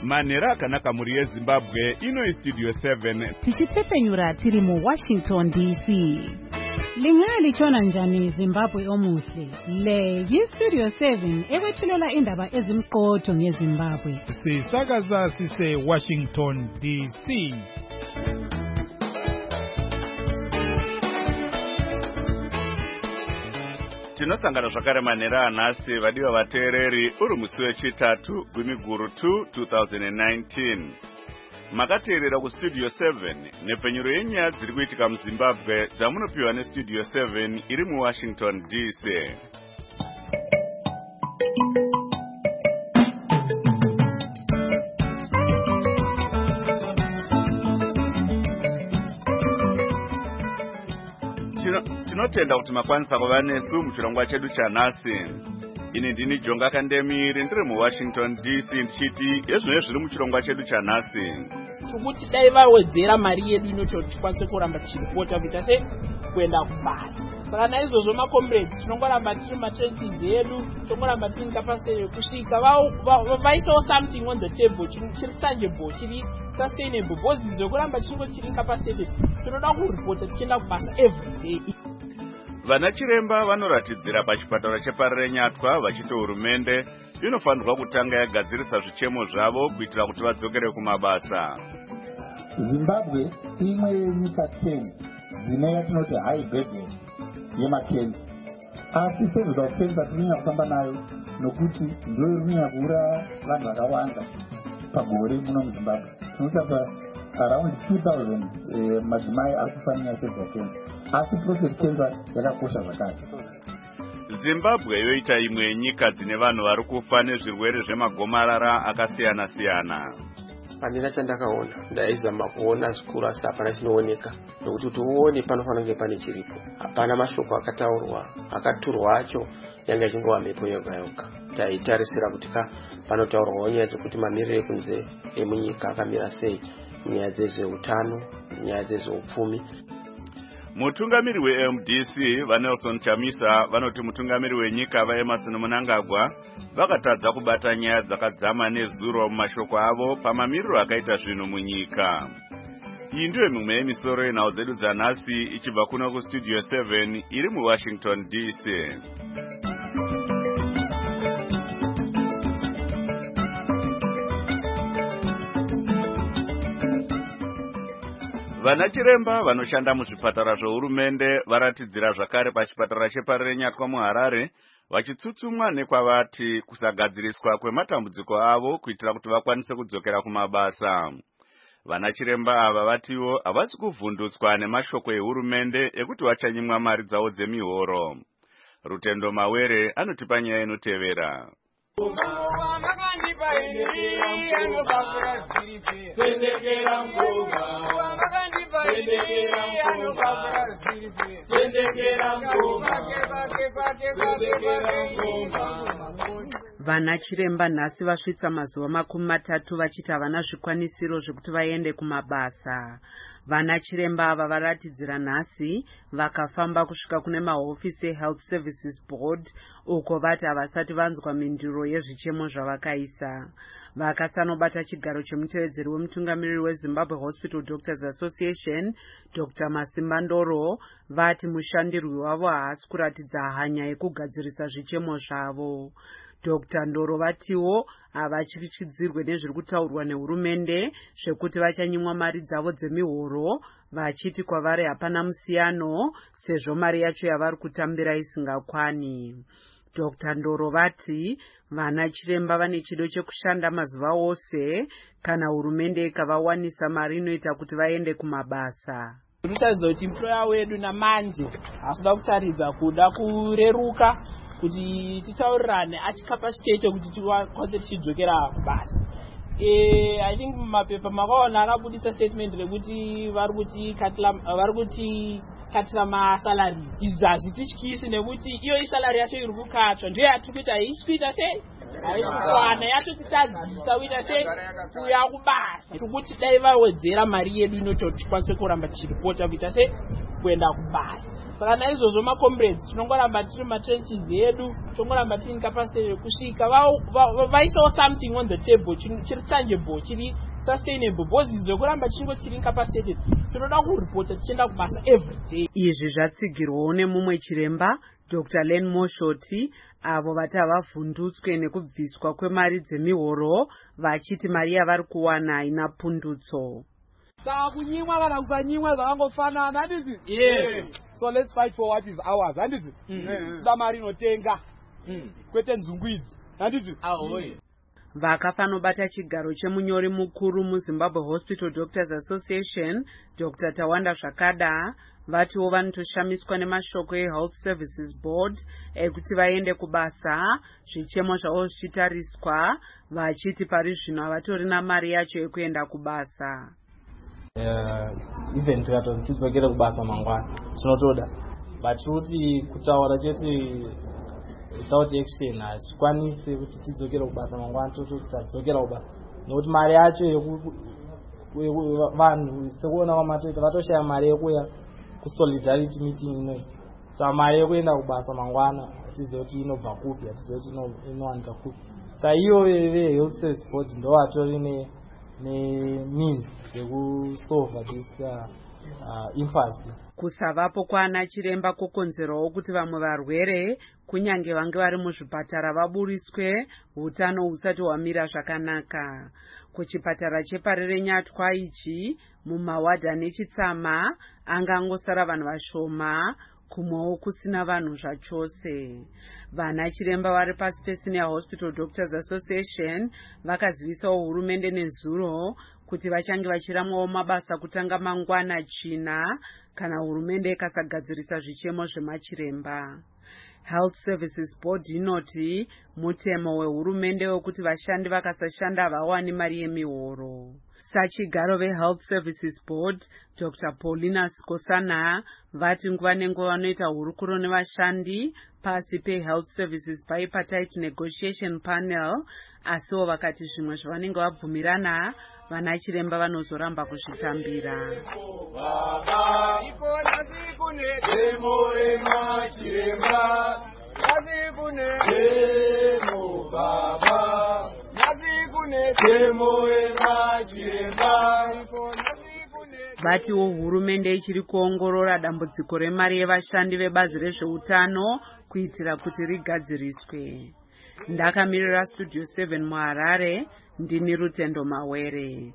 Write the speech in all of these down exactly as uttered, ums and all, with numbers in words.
manhero akanaka mhuri yeZimbabwe. Ino Studio seven tichitsepenyura tiri mu Washington D C. Lingaya lichona njani Zimbabwe omuhle? Le yi-Studio seven ekwethulela indaba ezimqotho ngeZimbabwe. Sisakaza sise Washington D C. tinosangana zvakare manhero anhasi vadiwa vateereri uri musi wechitatu gwimiguru two twenty nineteen. Makateerera kuStudio seven nepfenyuro yenyaya dziri kuitika muZimbabwe dzamunopiwa neStudio seven iri muWashington D C. Tinotenda kuti makwanisa kuva nesu muchirongwa chedu chanhasi. Ini ndini Jonga Kandemiri ndiri muWashington D C ndichiti yezvinenge zviri muchirongwa chedu chanhasi. Kuti dai vawedzera mari yedu inoti tikwanise kuramba tichiripota kuita se kuenda kubasa. Saka naizvozvo makomrades tinongoramba tiri matrenches edu, tinongoramba tiri incapacity yekusvika vaisawo something on the table chiri tangible, chiri sustainable. Bhozi zvekuramba tiringo tiri incapacity tinoda kuripota tichienda kubasa every day. Vana chiremba vanoratidzira pachipatara cheparenyatwa vachiti hurumende inofanirwa kutanga yagadzirisa zvichemo zvavo kuitira kuti vadzokere kumabasa. Zimbabwe imwe yenyika ten dzine yatinoti high burden yemakenza, asi sevisi of cancer tirinya kufamba nayo nokuti ndiyo irinya kuuraya vanhu vakawanda pagore muno muZimbabwe. Tinotarisa around two thousand eh, madzimai ari kufa nenyaya of cancer, asi prostate cancer yakakosha zvakare. Zimbabwe yoita imwe yenyika dzine vanhu vari kufa nezvirwere zvemagomarara akasiyana siyana. Pandina chandakaona ndaizama kuona zvikuru asi hapana chinooneka, nokuti kuti uone panofanira kunge pane chiripo. Hapana mashoko akataurwa, akaturwa acho yanga ichingowa mhepo yoga yoga. Taitarisira kuti ka panotaurwawo nyaya dzekuti mamiriro ekunze emunyika akamira sei, nyaya dzezveutano, nyaya dzezveupfumi. Mutungamiri we-M D C vaNelson Chamisa vanoti mutungamiri wenyika vaEmmerson Mnangagwa vakatadza kubata nyaya dzakadzama nezuro mumashoko avo pamamiriro akaita zvinhu munyika. Iyi ndiyo mimwe yemisoro yenhau dzedu dzanhasi ichibva kuno kuStudio seven iri muWashington D C. Vana chiremba vanoshanda muzvipatara zvohurumende varatidzira zvakare pachipatara cheparenyatwa muHarare vachitsutsumwa nekwavati kusagadziriswa kwematambudziko avo kuitira kuti vakwanise kudzokera kumabasa. Vana chiremba ava vatiwo havasi kuvhundutswa nemashoko ehurumende ekuti vachanyimwa mari dzavo dzemihoro. Rutendo Mawere anotipa nyaya inotevera. Vana chiremba nhasi vasvitsa mazuva makumi matatu vachiti havana zvikwanisiro zvekuti vaende kumabasa. Vana chiremba ava varatidzira nhasi vakafamba kusvika kune mahofisi eHealth Services Board uko vati havasati vanzwa mindiro yezvichemo zvavakaisa. Vakasanobata chigaro chemutevedzeri wemutungamiriri weZimbabwe Hospital Doctors Association Doctor Masimba Ndoro vati mushandirwi wavo haasi kuratidza hanya yekugadzirisa zvichemo zvavo. Doctor Ndoro vatiwo havachirichidzirwe nezviri kutaurwa nehurumende zvekuti vachanyimwa mari dzavo dzemihoro, vachiti kwavari hapana musiyano sezvo mari yacho yavari kutambira isingakwani. Doctor Ndoro vati vana chiremba vane chido chekushanda mazuva ose kana hurumende ikavawanisa mari inoita kuti vaende kumabasa. Tinotaridza kuti employer wedu namanje hasuda kutaridza kuda kureruka kuti titaurirane achikapasitete kuti tikwanise tichidzokera kubasa. Eh, I think mapepa makaona akabudisa statement rekuti vari kuti katila vari kuti katila masalary. Izvi hazvitityisi nekuti iyo isalary yacho iri kukatwa ndiyo yatiri kuita haisikuita sei haisikuwana yatotitadzisa kuita sei kuuya kubasa. Tikuti dai vawedzera mari yedu inoti tikwanise kuramba tichiripota kuita sei kuenda kubasa. saka naizvozvo macomrades tinongoramba tiri matrenches edu tongoramba tiri incapacity yekusvika vaisawo something on the table chiri tangible chiri sustainable because zvekuramba chingo chiri incapacitated tinoda kuripota tichienda kubasa every day. Izvi zvatsigirwawo nemumwe chiremba Doctor Len Moshoti avo vati havavhundutswe nekubviswa kwemari dzemihoro vachiti mari yavari kuwana haina pundutso. Saka kunyimwa kana kusanyimwa zvakangofanana handiti? Yes. So let's fight for what is ours handiti? Kuda mari inotenga kwete nzungu idzi handiti? Ahoye. Vakafanobata chigaro chemunyori mukuru muZimbabwe Hospital Doctors Association Doctor Tawanda Zvakada vatiwo vanotoshamiswa nemashoko eHealth Services Board ekuti vaende kubasa zvichemo zvavo zvichitariswa vachiti pari zvino havatori namari yacho yekuenda kubasa. Even tikatoti tidzokere kubasa mangwana tinotoda but kuti kutaura chete without action hazvikwanisi kuti tidzokere kubasa mangwana tototi tadzokera kubasa nokuti mari yacho vanhu sekuona vamatoita vatoshaya mari yekuya kusolidarity meeting inoyi saka mari yekuenda kubasa mangwana hatizive kuti inobva kupi hatizive kuti inowanika kupi saka iyo vehealth service board ndo vatori nemeans dzekusolva this uh, uh, impasse. Kusavapo kwaana chiremba kukonzerawo kuti vamwe varwere kunyange vange vari muzvipatara vaburiswe hutano husati hwamira zvakanaka. Kuchipatara cheparerenyatwa ichi mumawadha nechitsama angangosara vanhu vashoma kumwewo kusina vanhu zvachose. Vana chiremba vari pasi peSenior Hospital Doctors Association vakazivisawo hurumende nezuro kuti vachange vachiramwawo mabasa kutanga mangwana china kana hurumende ikasagadzirisa zvichemo zvemachiremba. Health Services Board inoti mutemo wehurumende wekuti vashandi vakasashanda havawani mari yemihoro. Sachigaro veHealth Services Board Doctor Paulina Skosana vati nguva nenguva vanoita hurukuro nevashandi pasi peHealth Services Bipartite Negotiation Panel asiwo vakati zvimwe zvavanenge vabvumirana vana chiremba vanozoramba kuzvitambira. Vatiwo hurumende ichiri kuongorora dambudziko remari yevashandi vebazi rezveutano kuitira kuti rigadziriswe. Ndakamirira Studio seven muHarare, ndini Rutendo Mawere.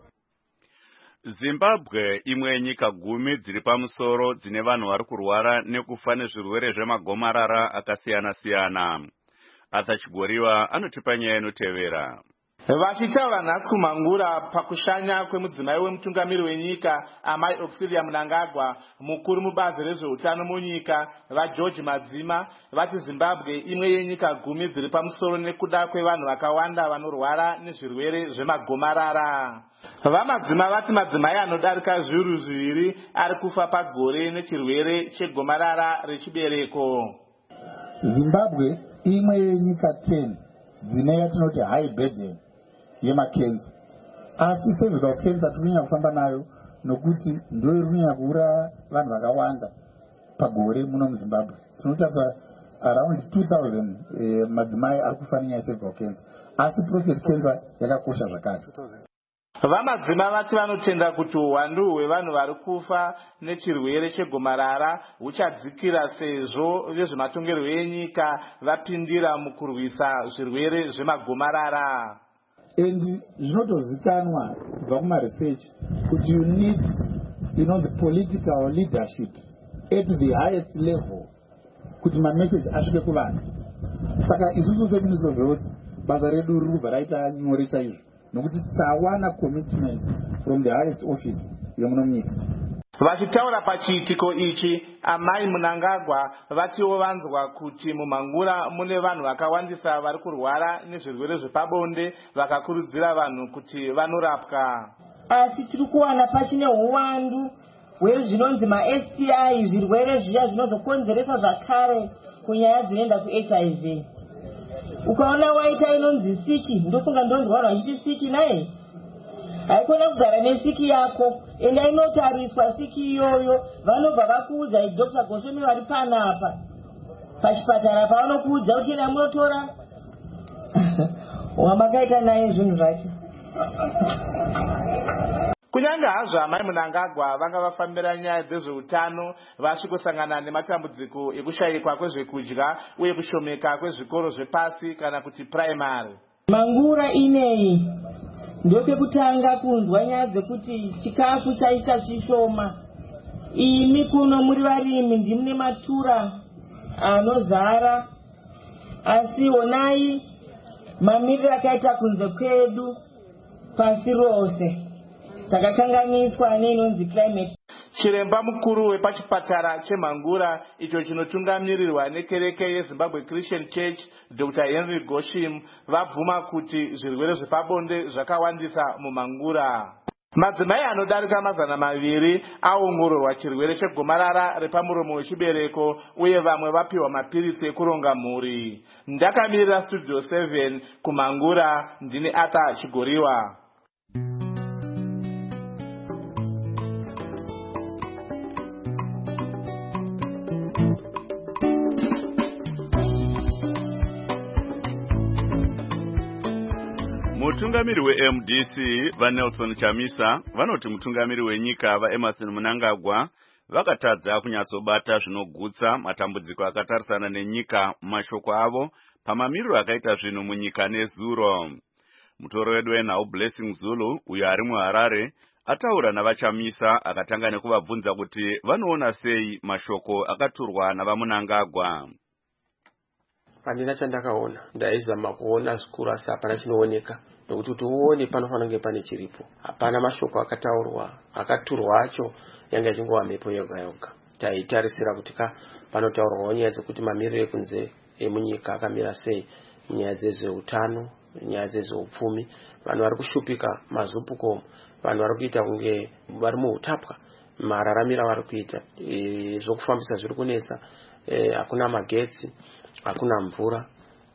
Zimbabwe imwe nyika gumi dziri pamusoro dzine vanhu vari kurwara nekufa nezvirwere zvemagomarara akasiyana-siyana. Arthur Chigoriwa anotipa nyaya inotevera. Vachitaura nhasi kumhangura pakushanya kwemudzimai wemutungamiri wenyika Amai Auxilia Mnangagwa mukuru mubazi rezveutano munyika vaGeorge Madzima vati Zimbabwe imwe yenyika gumi dziri pamusoro nekuda kwevanhu vakawanda vanorwara nezvirwere zvemagomarara. Vamadzima vati madzimai anodarika zviuru zviviri ari kufa pagore nechirwere chegomarara rechibereko. Zimbabwe imwe yenyika ten dzine yatinoti high burden yemakenza, asi cervical cancer tirinyanya kufamba nayo nokuti ndoyo irinyanya kuuraya vanhu vakawanda pagore muno muZimbabwe. Tinotarisa around two thousand eh, madzimai ari kufa nenyaya yecervical cancer, asi prostate cancer yakakosha zvakare. Vamadzima vati vanotenda kuti uwandu hwevanhu vari kufa nechirwere chegomarara huchadzikira sezvo vezvematongerwo enyika vapindira mukurwisa zvirwere zvemagomarara. And zvinotozikanwa kubva kumaresearch kuti you need you know, the political leadership at the highest level kuti mamessage asvike kuvanhu. Saka isusu seMinisry of Health basa redu riri kubva raita nyore chaizvo nokuti tawana commitment from the highest office yomuno munyika. Vachitaura pachiitiko ichi Amai Mnangagwa vatiwo vanzwa kuti mumhangura mune vanhu vakawandisa vari kurwara nezvirwere zvepabonde vakakurudzira vanhu kuti vanorapwa. Asi tiri kuwana pachine uwandu hwezvinonzi ma-S T I zvirwere zviya zvinozokonzeresa zvakare kunyaya dzinoenda ku-H I V. Ukaona waita inonzi siki ndofunga ndondwara ichi siki naye haikona kugara nesiki yako enda inotariswa siki iyoyo vanobva vakuudza idr Goshome vari panapa pachipatara pavanokuudza kuti enda munotora wamakaita naye zvinhu zvacho. Kunyange hazvo amai Mnangagwa vanga vafambira nyaya dzezveutano vasvikosangana nematambudziko ekushayikwa kwezvekudya uye kushomeka kwezvikoro zvepasi kana kuti primary. Mangura ineyi ndopekutanga kunzwa nyaya dzekuti chikafu chaita zvishoma. Imi kuno muri varimi ndimune matura anozara, asi onai mamiriro akaita kunze kwedu pasi rose takakanganiswa neinonzi climate. Chiremba mukuru wepachipatara cheMhangura icho chinotungamirirwa nekereke yeZimbabwe Christian Church Doctor Henry Goshim vabvuma kuti zvirwere zvepabonde zvakawandisa muMhangura. Madzimai anodarika mazana maviri aongororwa chirwere chegomarara repamuromo wechibereko uye vamwe vapiwa mapirisi ekuronga mhuri. Ndakamirira Studio seven kuMhangura, ndini Ata Chigoriwa. Mutungamiri we-M D C vaNelson Chamisa vanoti mutungamiri wenyika vaEmmerson Mnangagwa vakatadza kunyatsobata zvinogutsa matambudziko akatarisana nenyika mashoko avo pamamiriro akaita zvinhu munyika nezuro. Mutoro wedu wenhau Blessing Zulu uyo ari muHarare ataura navaChamisa akatanga nekuvabvunza kuti vanoona sei mashoko akaturwa navaMnangagwa. Pandina chandakaona ndaizama kuona zvikuru asi hapana chinooneka nokuti kuti uone panofanira kunge pane chiripo. Hapana mashoko akataurwa akaturwa acho yanga ichingowa mhepo yoga yoga. Taitarisira kuti ka panotaurwa nyaya dzekuti mamiriro ekunze emunyika akamira sei, nyaya dzezveutano, nyaya dzezveupfumi, vanhu vari kushupika mazupuko, vanhu vari kuita kunge vari muutapwa, mararamira vari kuita, e, zvokufambisa zviri kunetsa, e, hakuna magetsi, hakuna mvura,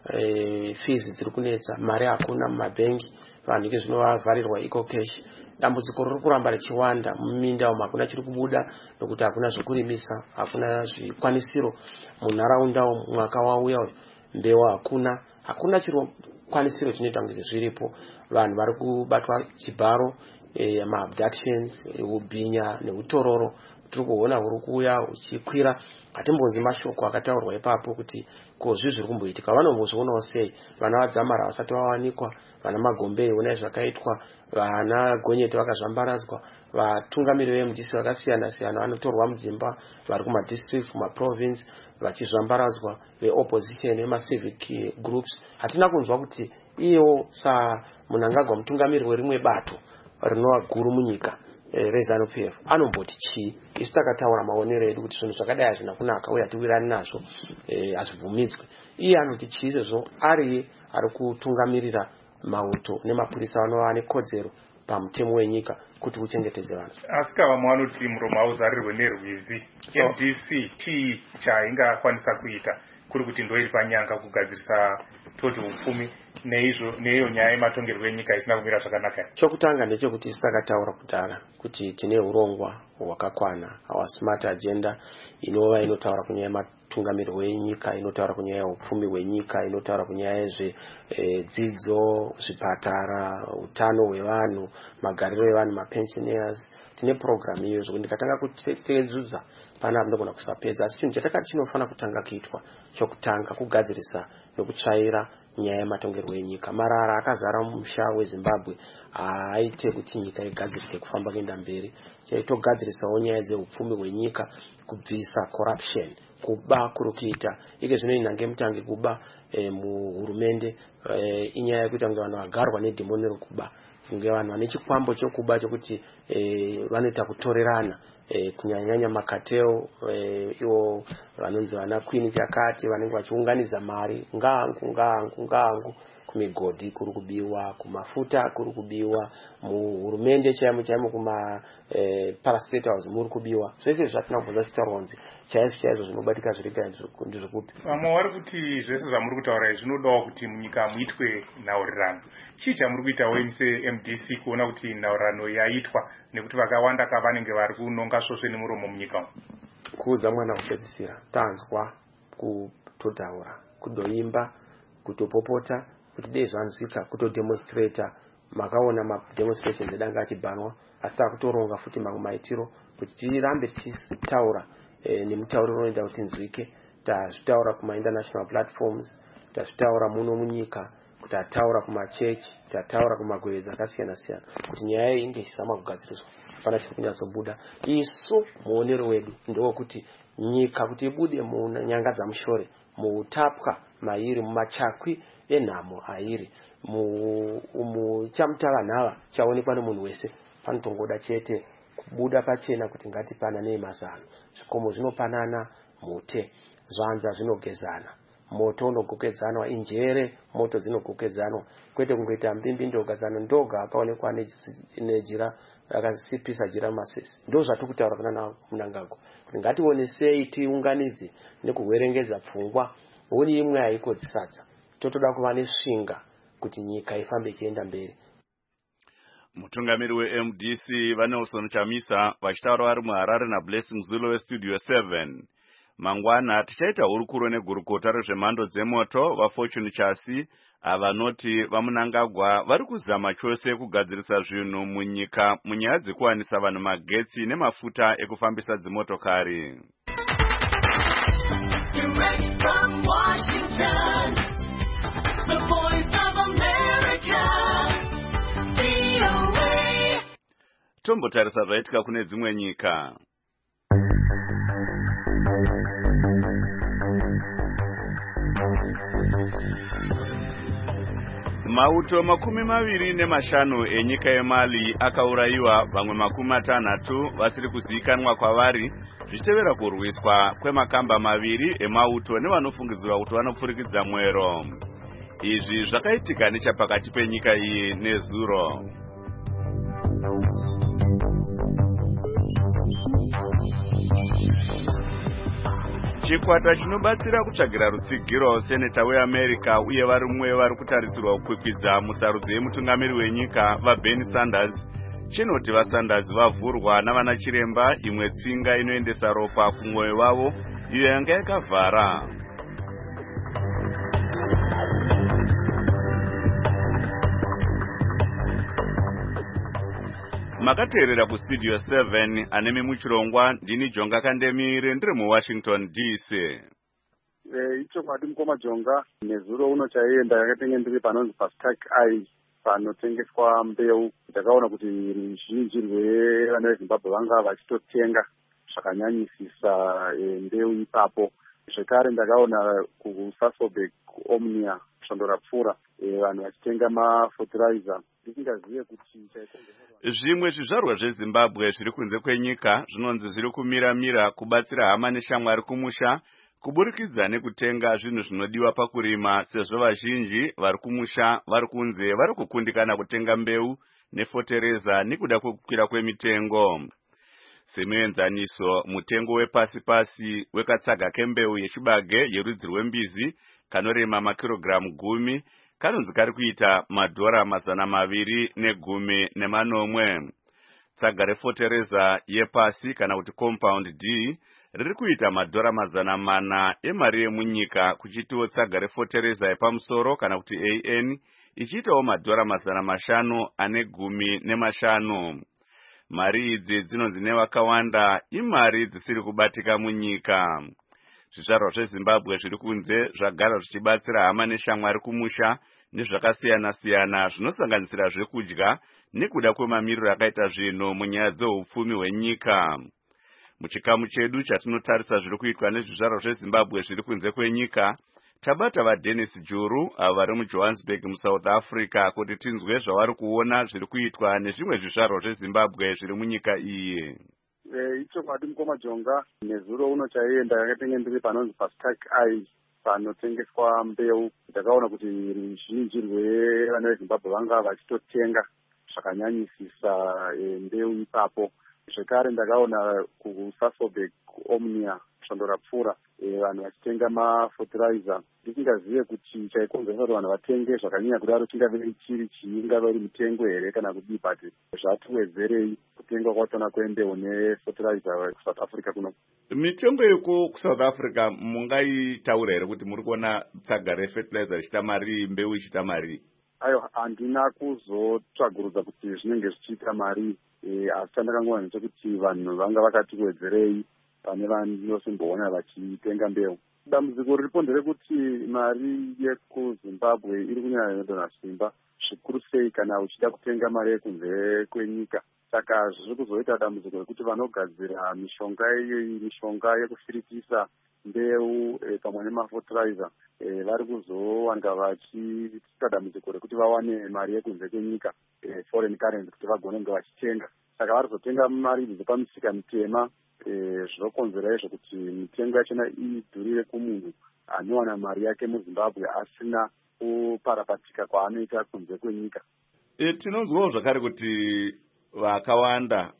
e, fees dziri kunetsa, mari hakuna mumabhengi, vanhu ke zvinovavharirwa eco cash. Dambudziko riri kuramba richiwanda muminda umu, hakuna chiri kubuda nokuti hakuna zvokurimisa, hakuna zvikwanisiro munharaunda umu. Mwaka wauya mbeu hakuna, hakuna chirokwanisiro chinoita kunge zviripo. Vanhu vari kubatwa chibharo, e, ma-abductions, e, ubhinya neutororo tiri kuona huri kuuya uchikwira. Hatimbonzi mashoko akataurwa ipapo kuti ko zvi zviri kumboitika. Vanombozvionawo sei? Vana vadzamara vasati vawanikwa, vana Magombe onai zvakaitwa, vana Gonyeti vakazvambaradzwa, vatungamiri veM D C vakasiyana siyana vanotorwa mudzimba, vari kumadistricts, kumaprovince vachizvambaradzwa, veopposition vemacivic groups. Hatina kunzwa kuti iyewo saMnangagwa mutungamiri werimwe bato rinova guru munyika, e, reZANU-P F anomboti chii. Isu takataura maonero edu kuti zvinhu zvakadai hazvina kunaka uye hatiwirirani nazvo, e, hazvibvumidzwe. Iye anoti chii sezvo ari ari kutungamirira mauto nemapurisa vanova nekodzero pamutemo wenyika kuti uchengetedze vanhu. Asika vamwe vanoti muromo auzarirwe nerwizi. M D C chii chaingakwanisa kuita kuri kuti ndoiri panyanga kugadzirisa toti upfumi neizvo neiyo nyaya yematongerwo enyika isina kumira zvakanaka. Chokutanga ndechekuti takataura kudhara kuti tine urongwa hwakakwana, our smart agenda inova inotaura kunyaya yematungamirwo enyika, inotaura kunyaya yeupfumi hwenyika, inotaura kunyaya yezvedzidzo, zvipatara, utano hwevanhu, magariro evanhu, mapensioners. Tine program iyo zvokuti ndikatanga kuteedzudza pana ndogona kusapedza, asi chinhu chatakati chinofanira kutanga kuitwa chokutanga kugadzirisa nokutsvaira nyaya yematongerwo enyika. Marara akazara mumusha weZimbabwe aite kuti nyika igadzirike kufamba kuenda mberi. Chaitogadzirisawo nyaya dzeupfumi hwenyika, kubvisa corruption, kuba kuri kuita ike zvino inhange mutange kuba e, muhurumende, e, inyaya yekuita kunge vanhu vagarwa nedhimoni rekuba, kunge vanhu vane chikwambo chokuba chokuti e, vanoita kutorerana, e, kunyanyanya makateo, e, iwo vanonzi vana Queen yakati vanenge vachiunganidza mari ngangu ngangu ngangu kumigodhi kuri kubiwa, kumafuta kuri kubiwa, muhurumende chaimo chaimo kuma eh, parastate house muri kubiwa. Zvese zvatinobvunza chitaronzi chaizvo chaizvo zvinobatika zviriga ndizvokupi. Vamwe vari kuti zvese zvamuri kutaura zvinodawo kuti munyika muitwe nhaurirano. Chii chamuri kuita wenyu se-M D C kuona kuti nhaurirano yaitwa nekuti vakawanda kavanenge vari kunonga svosve nemuromo munyika umu? Kuudza mwana kupedzisira tanzwa kutotaura kudoimba kutopopota kuti dei zvanzwika kutodemonstrata. Makaona mademonstrations edanga achibhanwa asi takutoronga futi mamwe maitiro kuti tirambe tichitaura e, nemutauriro unoita kuti nzwike. Tazvitaura kuma international platforms, tazvitaura muno munyika, kuti ataura kumachechi, tataura kumagwedza akasiyana siyana kuti nyaya iyi inge isama kugadziriswa pana chiri kunyatsobuda. Isu muonero wedu ndokuti nyika kuti ibude munyanga dzamushore, muutapwa mairi, mumachakwi enhamo airi, mu chamutavanhava chaonekwa nemunhu wese, panotongoda chete kubuda pachena kuti ngatipanane mazano. Zvikomo zvinopanana mute, zvanza zvinogezana, moto unogokedzanwa, injere moto dzinogokedzanwa, kwete kungoita mbimbi ndogazano ndoga akaonekwa nejira akasipisa jira masesi. Ndo zvatikutaura kuna nawo Mnangagwa kuti ngationesei tiunganidze nekuverengedza pfungwa. Uri imwe haikodzisadza, totoda kuva nesvinga kuti nyika ifambe ichienda mberi. Mutungamiri we-M D C vaNelson Chamisa vachitaura vari muHarare naBlessing Zulu weStudio seven. Mangwana tichaita hurukuro negurukota rezvemhando dzemoto vaFortune Chasi avanoti vaMnangagwa vari kuzama chose kugadzirisa zvinhu munyika munyaya dzekuwanisa vanhu magetsi nemafuta ekufambisa dzimotokari. Direct from Washington, the voice of America, V O A. Tombotarisa zvaitika kune dzimwe nyika. Mauto makumi maviri nemashanu enyika yeMali akaurayiwa, vamwe makumi matanhatu vasiri kuzivikanwa kwavari zvichitevera kurwiswa kwemakamba maviri emauto nevanofungidzirwa kuti vanopfurikidza mwero. Izvi zvakaitika nechapakati penyika iyi neZuro. Chikwata chinobatsira kutsvagira rutsigiro seneta weAmerica uye vari mumwe vari kutarisirwa kukwikwidza musarudzo yemutungamiri wenyika vaBernie Sanders chinoti vaSanders vavhurwa navana chiremba imwe tsinga inoendesa ropa kumwoyo wavo iyo yanga yakavhara. Makateerera kuStudio seven anemi muchirongwa ndini Jonga Kandemire ndiri muWashington D C. Eh icho kwadi mukoma Jonga nezuro uno chaienda yakatenge ndiri panonzi paStark Eye panotengeswa mbeu. Ndakaona kuti ruzhinji rwevana veZimbabwe vanga vachitotenga zvakanyanyisisa mbeu ipapo. Zvekare ndakaona kuSasolburg Omnia Shondora Pfura vanhu vachitenga mafertilizer. Ndisingazive kuti zvimwe zvizvarwa zveZimbabwe zviri kunze kwenyika zvinonzi zviri kumira-mira kubatsira hama neshamwari kumusha kuburikidza nekutenga zvinhu zvinodiwa pakurima, sezvo vazhinji vari kumusha vari kunze vari kukundikana kutenga mbeu nefotereza nekuda kwekukwira kwemitengo. Semuenzaniso, mutengo wepasi-pasi wekatsaga kembeu yechibage yerudzi rwembizi kanorema makirogiramu gumi kanonzi kari kuita madhora mazana maviri negumi nemanomwe. Tsaga refotereza yepasi kana kuti compound D riri kuita madhora mazana mana emari yemunyika, kuchitiwo tsaga refotereza yepamusoro kana kuti A N ichiitawo madhora mazana mashanu ane gumi nemashanu. Mari idzi dzinonzi nevakawanda imari dzisiri kubatika munyika. Zvizvarwa zveZimbabwe zviri kunze zvagara zvichibatsira hama neshamwari kumusha nezvakasiyana-siyana zvinosanganisira zvekudya nekuda kwemamiriro akaita zvinhu munyaya dzeupfumi hwenyika. Muchikamu chedu chatinotarisa zviri kuitwa nezvizvarwa zveZimbabwe zviri kunze kwenyika, tabata vaDennis Juru avo vari muJohannesburg muSouth Africa kuti tinzwe zvavari kuona zviri kuitwa nezvimwe zvizvarwa zveZimbabwe zviri munyika iyi. Eh icho kwadi mukoma Jonga nezuro uno chaienda yakatenge ndiri panonzi paStark Eye panotengeswa mbeu. Ndakaona kuti ruzhinji rwevana veZimbabwe vanga vachitotenga zvakanyanyisisa mbeu ipapo. Zvekare ndakaona kuSasolburg, Omnia, Svondo Rapfura vanhu vachitenga mafertilizer. Ndisingazive kuti chaikonzeresa kuti vanhu vatenge zvakanyanya kudaro chingave chiri chingave iri mitengo here kana kudii, but zvatiwedzerei kutenga kwatona kwembeu nefertilizer kuSouth Africa kuno. Mitengo yeko kuSouth Africa mungaitaura here kuti muri kuona tsaga refertilizer ichita mari, mbeu ichita mari? Aiwa, handina kuzotsvagurudza kuti zvinenge zvichiita mari, asi chandakangova ndechekuti vanhu vanga vakatiwedzerei pane vanosimboona vachitenga mbeu. Dambudziko riripo nderekuti mari yekuZimbabwe iri kunyanya inodonha simba zvikuru sei kana uchida kutenga mari yekunze kwenyika. Saka zviri kuzoita dambudziko rekuti vanogadzira mishonga iyi, mishonga yekufiritisa mbeu pamwe nemafertilizer vari kuzowanga vachiita dambudziko rekuti vawane mari yekunze kwenyika, foreign currency, kuti vagone kunge vachitenga. Saka vari kuzotenga mari idzi pamisika mitema, zvinokonzera izvo kuti mitengo yachona idhurire kumunhu anowana mari yake muZimbabwe asina kuparapatika kwaanoita kunze kwenyika. E, tinonzwawo zvakare kuti vakawanda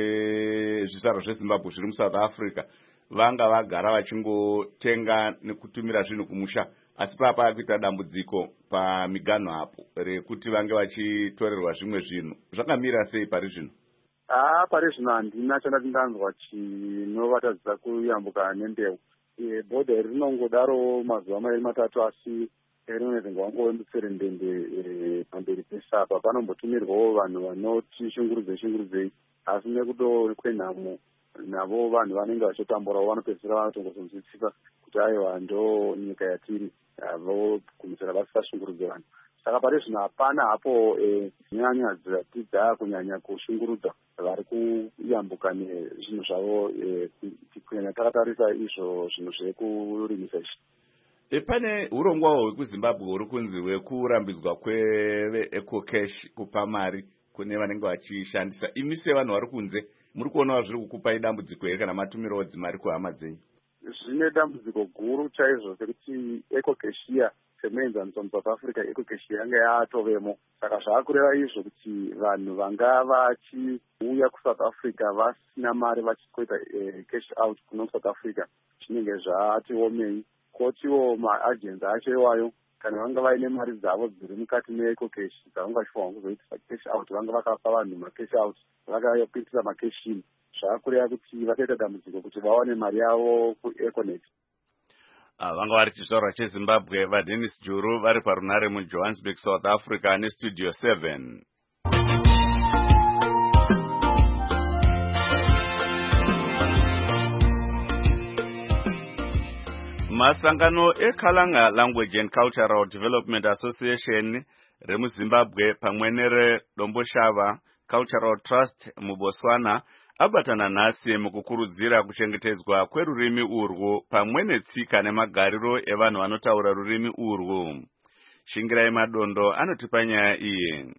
vezvizvarwa zveZimbabwe zviri muSouth Africa vanga vagara vachingotenga nekutumira zvinhu kumusha, asi papa kuita dambudziko pamiganho apo rekuti vange vachitorerwa zvimwe zvinhu. Zvakamira sei pari zvino? Ah, pari zvino handina chandati ndanzwa chinovatadzisa kuyambuka nembeu. E, bhodha iri rinongodaro mazuva mairi matatu, asi rinonezenge wangowembutsere ndende pamberi pesapa. Panombotumirwawo vanhu vanoti shungurudzei shungurudzei, asi nekudo kwenhamo navo vanhu vanenge vachitamburawo vanopedzisira vanotongozonzwisisa kuti aiwa ndo nyika yatiri, vogumisira vasingashungurudze vanhu. Saka pari zvino hapana hapo nyanya dzatidza kunyanya kushungurudza vari kuyambuka nezvinhu zvavo, kunyanya takatarisa izvo zvinhu zvekurimisa izvi. E, pane urongwawo hwekuZimbabwe huri kunzi hwekurambidzwa kweEcocash kupa mari kune vanenge vachishandisa. Imi sevanhu vari kunze muri kuonawo zviri kukupai dambudziko here kana matumirawo dzimari kuhama dzenyu? Zvine dambudziko guru chaizvo sekuti Ecocash iya semuenzaniso muSouth Africa, Ecocash yanga yatovemo. Saka zvaakureva izvo kuti vanhu vanga vachiuya kuSouth Africa vasina mari vachikoita cash out kuno South Africa zvinenge zvati omei. Kotiwo maagents acho iwayo kana vanga vaine mari dzavo dziri mukati meEcocash dzavanga vachifanwa kuzoitisa cash out, vanga vakapa vanhu macash out, vakakuitisa macash in. Zvaakureva kuti vakaita dambudziko kuti vawane mari yavo kuEconet. Ah, vanga vari chizvarwa cheZimbabwe vaDennis Juru vari parunare muJohannesburg, South Africa neStudio seven. Masangano eKalanga Language and Cultural Development Association remuZimbabwe pamwe nereDomboshava Cultural Trust muBotswana abatana nhasi mukukurudzira kuchengetedzwa kwerurimi urwu pamwe netsika nemagariro evanhu vanotaura rurimi urwu. Shingirai Madondo anotipa nyaya iyi.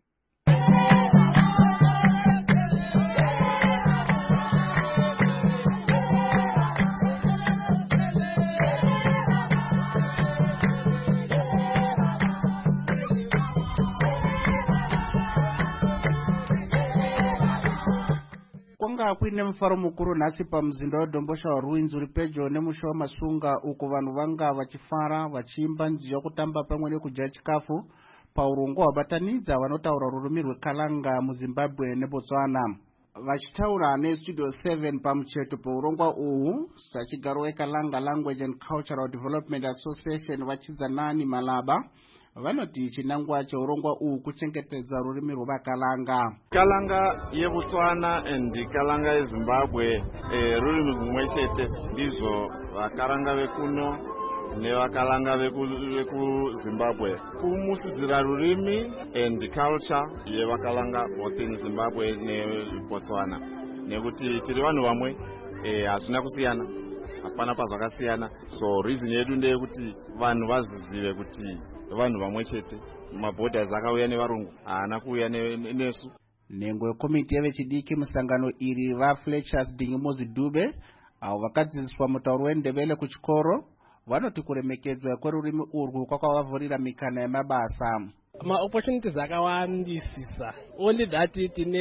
Kwanga kuine mufaro mukuru nhasi pamuzinda weDomboshava Ruins uri pedyo nemusha waMasunga, uko vanhu vanga vachifara vachiimba nziyo yokutamba pamwe nekudya chikafu paurongo hwabatanidza vanotaura rurimi rweKalanga muZimbabwe neBotswana. Vachitaura neStudio seven pamucheto peurongwa uhu, sachigaro weKalanga Language and Cultural Development Association vachidzanani Malaba vanoti chinangwa cheurongwa uhu kuchengetedza rurimi rwevaKalanga. Kalanga yeBotswana and Kalanga yeZimbabwe eh, rurimi rumwe chete ndizvo vaKalanga vekuno nevaKalanga vekuZimbabwe kumusidzira rurimi and culture yevaKalanga both in Zimbabwe neBotswana, nekuti tiri vanhu vamwe hasina eh, kusiyana, hapana pazvakasiyana. So reason yedu ndeyekuti vanhu vazizive kuti vanhu vamwe chete, maborders akauya nevarungu haana kuuya nesu. Nhengo yekomiti yevechidiki musangano iri vaFletchers Dingimuzi Dube avo vakadzidziswa mutauro wendevele kuchikoro vanoti kuremekedzwa kwerurimi urwu kwakavavhurira mikana yemabasa. Ma-opportunities akawandisisa, only that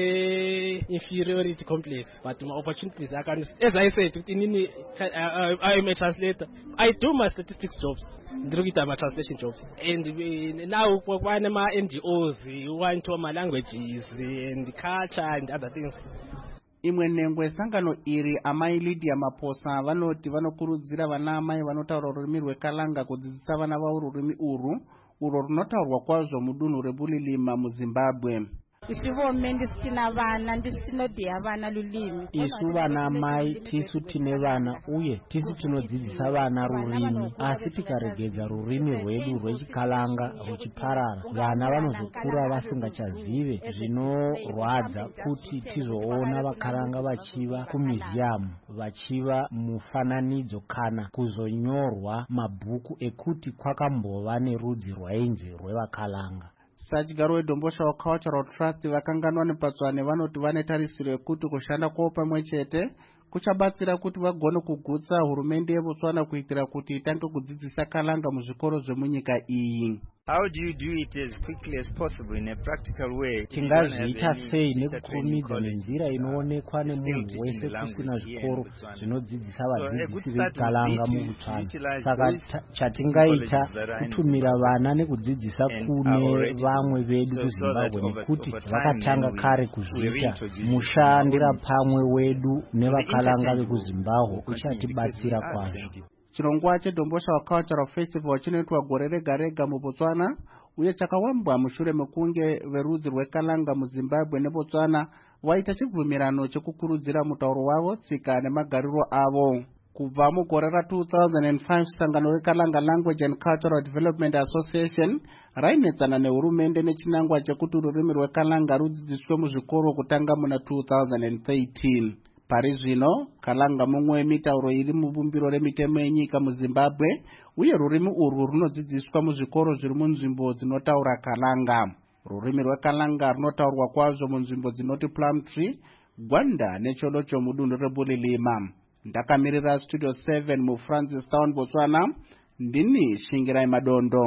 tine inferiority complex, but ma-opportunities akawandisisa. As I said, inini, uh, I am a translator. I do my statistics jobs, ndikuita my translation jobs. And uh, now kwane ma N G Os, want to my languages and culture and other things. Imwe nhengo yesangano iri amai Lydia Maposa vanoti vanokurudzira vana amai vanotaura rurimi rwekalanga kudzidzisa vana vavo rurimi urwu urwo runotaurwa kwazvo mudunhu reBulilima muZimbabwe. Isu vome ndisitina vana ndisinodiya vana lulimi. Isu vana mai tisu tine vana uye tisu tinodzidzisa vana rurimi, asi tikaregedza rurimi rwedu rwechikalanga ruchiparara vana vanozokura vasingachazive. Zvinorwadza kuti tizoona vakalanga vachiva kumiziyamu vachiva mufananidzo kana kuzonyorwa mabhuku ekuti kwakambova nerudzi rwainzi rwevakalanga. Sachigaro weDombosha Cultural Trust vakanganwa nepatswane vanoti vane tarisiro yekuti kushanda kwavo pamwe chete kuchabatsira kuti vagone kugutsa hurumende yeBotswana kuitira kuti itange kudzidzisa kalanga muzvikoro zvemunyika iyi. How do you do it as quickly as possible in a practical way? Tingazviita sei nekukurumidza nenzira inoonekwa nemunhu wese kusina zvikoro zvinodzidzisa vadzidzisi vekalanga muBotswana. Saka chatingaita kutumira vana nekudzidzisa kune vamwe vedu kuZimbabwe nekuti vakatanga kare kuzviita. Mushandira pamwe wedu nevakalanga vekuZimbabwe uchatibatsira kwazvo. Chirongwa cheDombosha Cultural Festival chinoitwa gore rega rega muBotswana uye chakawambwa mushure mekunge verudzi rwekalanga muZimbabwe neBotswana vaita chibvumirano chekukurudzira mutauro wavo, tsika nemagariro avo. Kubva mugore ra two thousand five sangano reKalanga Language and Cultural Development Association rainetsana nehurumende nechinangwa chekuti rurimi rwekalanga rudzidziswe muzvikoro kutanga muna two thousand thirteen. Pari zvino kalanga mumwe wemitauro iri mubumbiro remitemo yenyika muZimbabwe uye rurimi urwu runodzidziswa muzvikoro zviri munzvimbo dzinotaura kalanga. Rurimi rwekalanga runotaurwa kwazvo munzvimbo dzinoti Plumtree, Gwanda neCholocho mudunhu reBulilima. Ndakamirira Studio seven muFrancistown, Botswana, ndini Shingirai Madondo.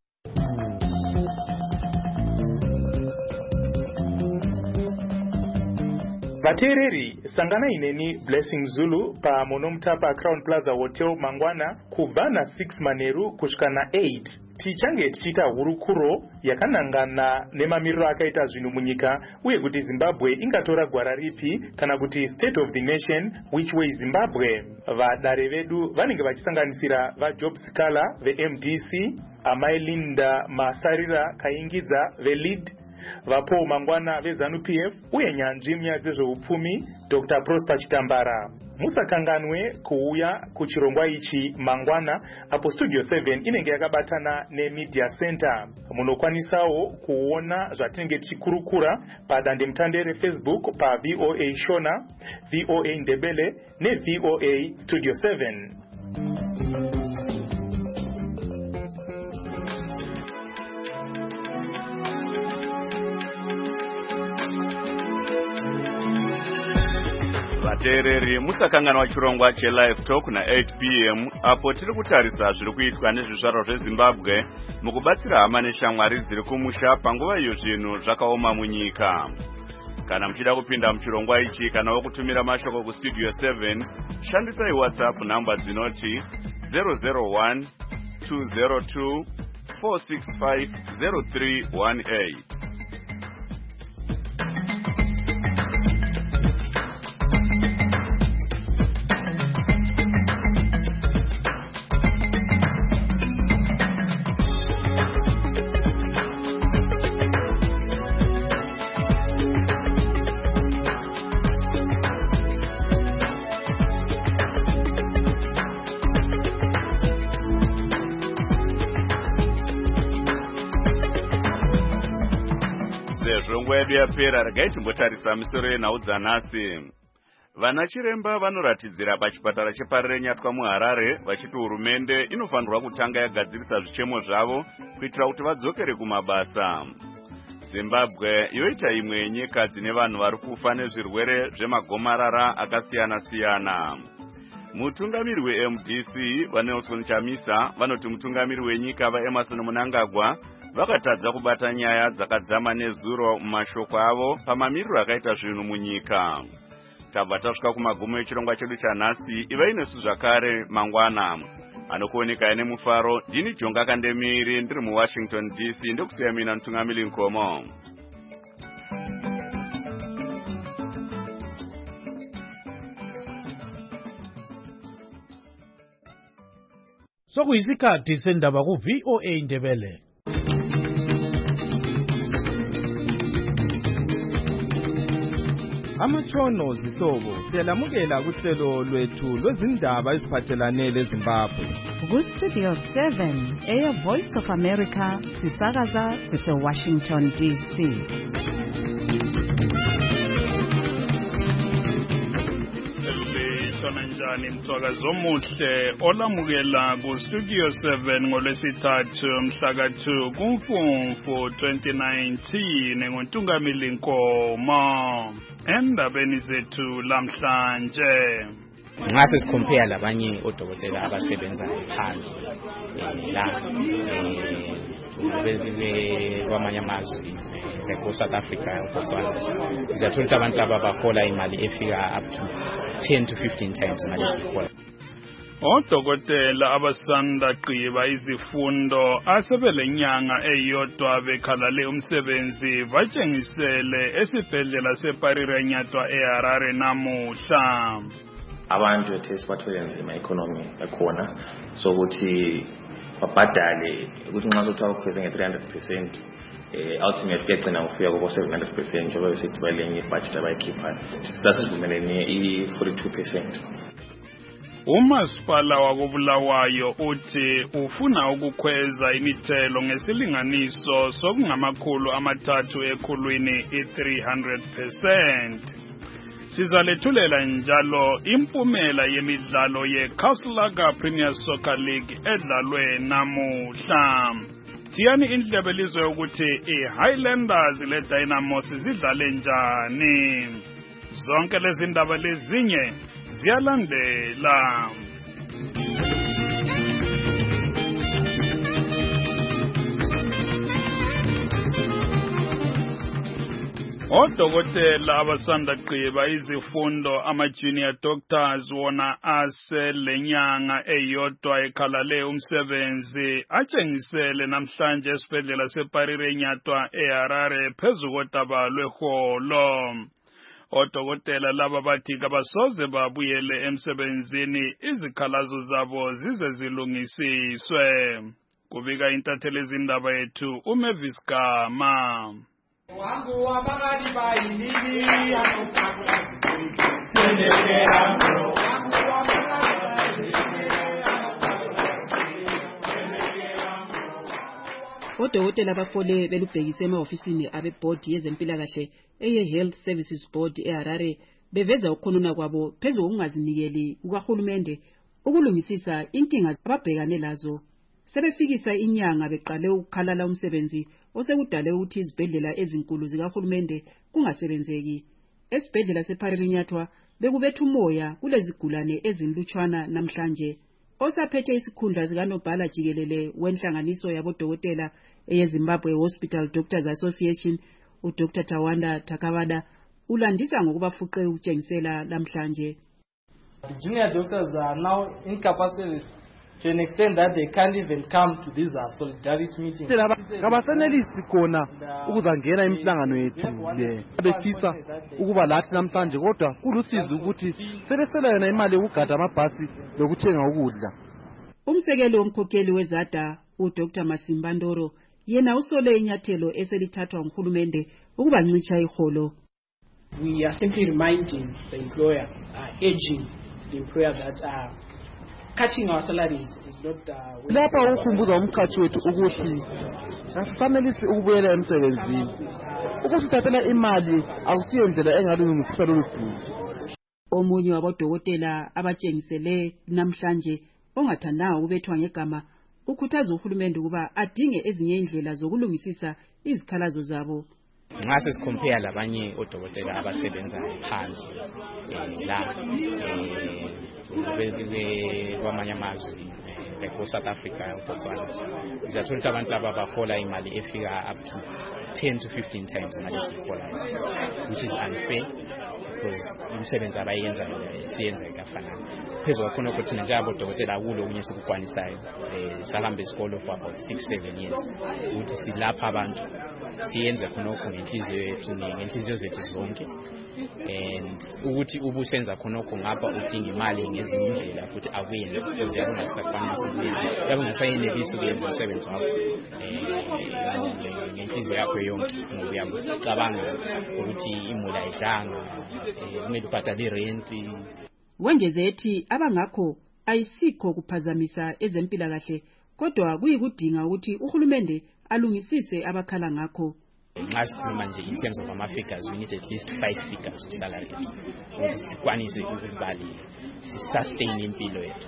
Vateereri, sangana ineni Blessing Zulu pa Monomtapa Crown Plaza Hotel Mangwana kubva na six Maneru kusvika na eight. Tichange tichita hurukuro yakanangana nemamiriro akaita zvinhu munyika uye kuti Zimbabwe ingatora gwara ripi kana kuti State of the Nation which way Zimbabwe. Vadare vedu vanenge vachisanganisira vaJob Sikala veM D C, amai Linda Masarira Kaingidza veLead, vapo Mangwana veZanu P F uye nyanzvi munyaya dzezveupfumi Doctor Prosper Chitambara. Musakanganwe kuuya kuchirongwa ichi Mangwana apo Studio seven inenge yakabatana neMedia Center. Munokwanisawo kuona zvatinenge tichikurukura padandemutande reFacebook pa V O A Shona, V O A Ndebele ne V O A Studio seven. Vateereri, musakanganwa chirongwa cheLive Talk na eight p m apo tiri kutarisa zviri kuitwa nezvizvarwa zveZimbabwe mukubatsira hama neshamwari dziri kumusha panguva iyo zvinhu zvakaoma munyika. Kana muchida kupinda muchirongwa ichi kana wokutumira mashoko kuStudio seven, shandisai WhatsApp namba dzinoti zero zero one two zero two four six five zero three one eight. Zvezvongwa yedu yapera, regai timbotarisa misoro yenhau dzanhasi. Vana chiremba vanoratidzira pachipatara chepaRenyatwa muHarare vachiti hurumende inofanirwa kutanga yagadzirisa zvichemo zvavo kuitira kuti vadzokere kumabasa. Zimbabwe yoita imwe yenyika dzine vanhu vari kufa nezvirwere zvemagomarara akasiyana siyana. mutungamiri we-M D C vaNelson Chamisa vanoti mutungamiri wenyika vaEmmerson Mnangagwa vakatadza kubata nyaya dzakadzama nezuro mumashoko avo pamamiriro akaita zvinhu munyika. Tabva tasvika kumagumo echirongwa chedu chanhasi. Ivai nesu zvakare mangwana anokuoneka nemufaro. Ndini Jonga Kandemiri ndiri muWashington D C ndokusiya mina mutungamiri Nkomo. Sokuyisikhathi sendaba ku-V O A Ndebele. Amatshono zihlobo siyalamukela kuhlelo lwethu lwezindaba eziphathelane leZimbabwe. Ku-Studio seven, Air Voice of America, sisakaza sise-Washington D C. Njani mthwakazi omuhle olamukela ku-Studio seven ngolwesithathu mhlaka two kuMfumfu twenty nineteen ngontungamili Nkomo. Endabeni zethu lamhlanje nxa sesicompare labanye odokotela abasebenzayo phandle la eh kwamanye amazwe like South Africa uBotswana sizathola ukuthi abantu ababahola imali efika up to ten to fifteen times ngalesihola. Odokotela abasanda gqiba izifundo asebelenyanga eyodwa bekhalale umsebenzi batshengisele esibhedlela seParire Nyatwa eHarare namuhla. Abantu ethesi bathwele nzima economy ekhona sokuthi babhadale ukuthi nxa sokuthi bakhweze nge-three hundred percent eh ultimate kugcina ufika kubo seven hundred percent njengoba besithi balenye ibudget abayikhiphayo. Sasivumelene i-forty-two percent. Umasipala wakobulawayo uthi ufuna ukukhweza imithelo ngesilinganiso sokungamakhulu amathathu ekhulwini i-three hundred percent. Sizalethulela njalo impumela yemidlalo ye-Casulaga Premier Soccer League edlalwe namuhla. Tiyani indlebe lizwe ukuthi i-Highlanders le-Dynamos zidlale njani. Zonke lezi ndaba lezinye ziyalandela. Odokotela abasanda gqiba izifundo ama-junior doctors wona aselenyanga eyodwa ekhalale umsebenzi atshengisele namhlanje esibhedlela seParire Nyatwa eHarare phezu kodaba lweholo. Odokotela laba bathi kabasoze babuyele emsebenzini izikhalazo zabo zize zilungisiswe. Kubika intatheli ezindaba yethu uMavis Gama. Wangu wa magari bailini Odokotela bafole belubhekise emahofisini abebhodi yezempilakahle eye-Health Services Board eHarare beveza ukhonona kwabo phezu kokungazinikeli kukahulumende ukulungisisa inkinga ababhekane lazo. Sebefikisa inyanga beqale ukukhalala umsebenzi osekudale ukuthi izibhedlela ezinkulu zikahulumende kungasebenzeki. Esibhedlela seParire Nyatwa bekubetha umoya kulezigulane ezinlutshwana namhlanje. Osaphethe isikhundla zikaNobhala Jikelele wenhlanganiso yabodokotela eyeZimbabwe Hospital Doctors Association, uDr Tawanda Takabada, ulandisa ngokubafuqe ukutshengisela namhlanje. The junior doctors are now incapacitated to an extent that they can't even come to these uh, solidarity meetings. Kabasenelisi khona ukuzangena imihlangano yethu le befisa ukuba lathi namhlanje kodwa kulusizi ukuthi selesela yona imali yokugada amabhasi lokuthenga ukudla. Umsekeli womkhokheli wezada uDr Masimba Ndoro yena usole inyathelo eselithathwa nguhulumende ukubancisha iholo. We are simply reminding the employer, uh, urging the employer that uh, cutting our salaries is not uh, lapha ukhumbuza umkhathi wethu ukuthi asifanelisi ukubuyela emsebenzini ukusithathela imali akusiyo indlela engalungisisa lolu dumo. Omunye wabodokotela abatshengisele namhlanje ongathandanga ukubethwa ngegama ukhuthaza uhulumende ukuba adinge ezinye indlela zokulungisisa izikhalazo zabo. nxa sesicompare labanye odokotela abasebenza phandle la kwamanye amazwe like South Africa uBotswana sizathola ukuthi abantu laba bahola imali efika up to ten to fifteen times ngalesi sihola, which is unfair because umsebenzi abayenza siyenza ikafana phezu kwakhona ukuthi njalo odokotela kulo kunye sikukwanisayo sahambe isikolo for about six seven years ukuthi silapha abantu siyenze khonokho ngenhliziyo yethu ngenhliziyo zethu zonke, and ukuthi ubusenza khonokho ngapha udinga imali ngezinye indlela futhi akuyenzi because yabo ngasakwanisa ukuyenza, yabo ngasayenelisa ukuyenza umsebenzi wakho ngenhliziyo yakho yonke ngoba uyacabanga ukuthi imuli ayidlanga, kumele ubhadale irent. Wengeze ethi abangakho ayisikho kuphazamisa ezempilakahle kodwa kuyikudinga ukuthi uhulumende alungisise abakhala ngakho. Nxa sikhuluma nje in terms of ama-figures, we need at least five figures of salary ukuthi sikwanise ukubali si-sustain impilo yethu.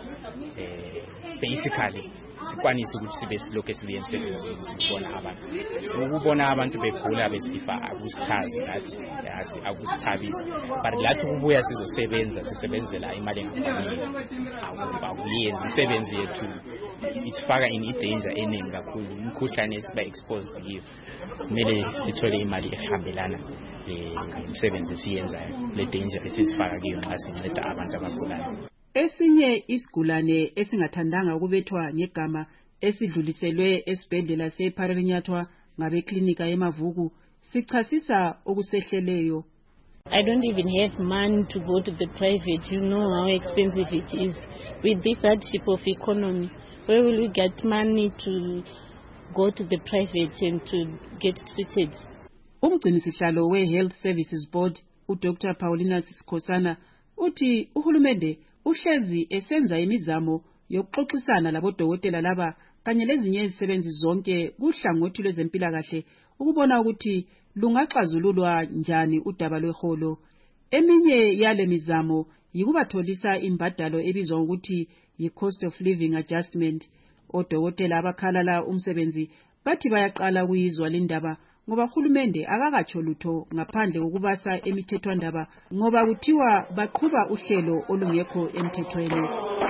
Basically sikwanise ukuthi sibe silokhu sibuye emsebenzini sibona abantu. Ukubona abantu begula besifa akusithazi lathi, akusithabisi, but lathi ukubuya sizosebenza sisebenzela imali engapheliyo akuyenzi imisebenzi yethu isifaka in danger eningi kakhulu. Imikhuhlane esiba exposed kiyo kumele sithole imali ehambelana imisebenzi esiyenzayo, le danger esisifaka kiyo nxa sinceda abantu abagulayo. Esinye isigulane esingathandanga ukubethwa ngegama esidluliselwe esibhedlela sePharirenyatwa ngabeklinika eMavuku sichasisa okusehleleyo. I don't even have money to go to the private. You know how expensive it is. With this hardship of economy, where will we get money to go to the private and to get treated? Umgcinisihlalo we-Health Services Board, uDoctor Paulina Sikhosana, uthi uhulumende uhlezi esenza imizamo yokuxoxisana labodokotela laba kanye lezinye izisebenzi zonke kuhlangothi lwezempilakahle ukubona ukuthi lungaxazululwa njani udaba lweholo. Eminye yale mizamo yikubatholisa imbadalo ebizwa ukuthi yi-cost of living adjustment. Odokotela abakhalala umsebenzi bathi bayaqala kuyizwa lendaba ngoba uhulumende akakatsho lutho ngaphandle kokubasa emithethwandaba ngoba kuthiwa baqhuba uhlelo olungekho emthethweni.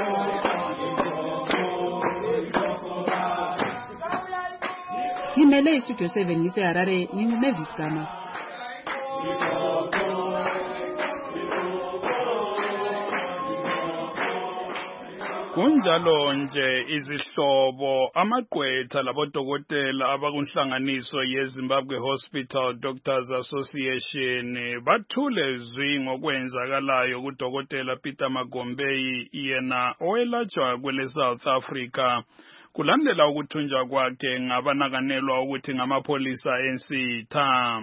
Ngimele istudio seven ngise Harare, nginguMavis Gama. Kunjalo nje izihlobo amagqwetha labodokotela abakunhlanganiso yeZimbabwe Hospital Doctors Association bathule zwi ngokwenzakalayo kudokotela Peter Magombei yena owelatshwa kwele South Africa kulandela ukuthunjwa kwakhe ngabanakanelwa ukuthi ngamapolisa ensitha.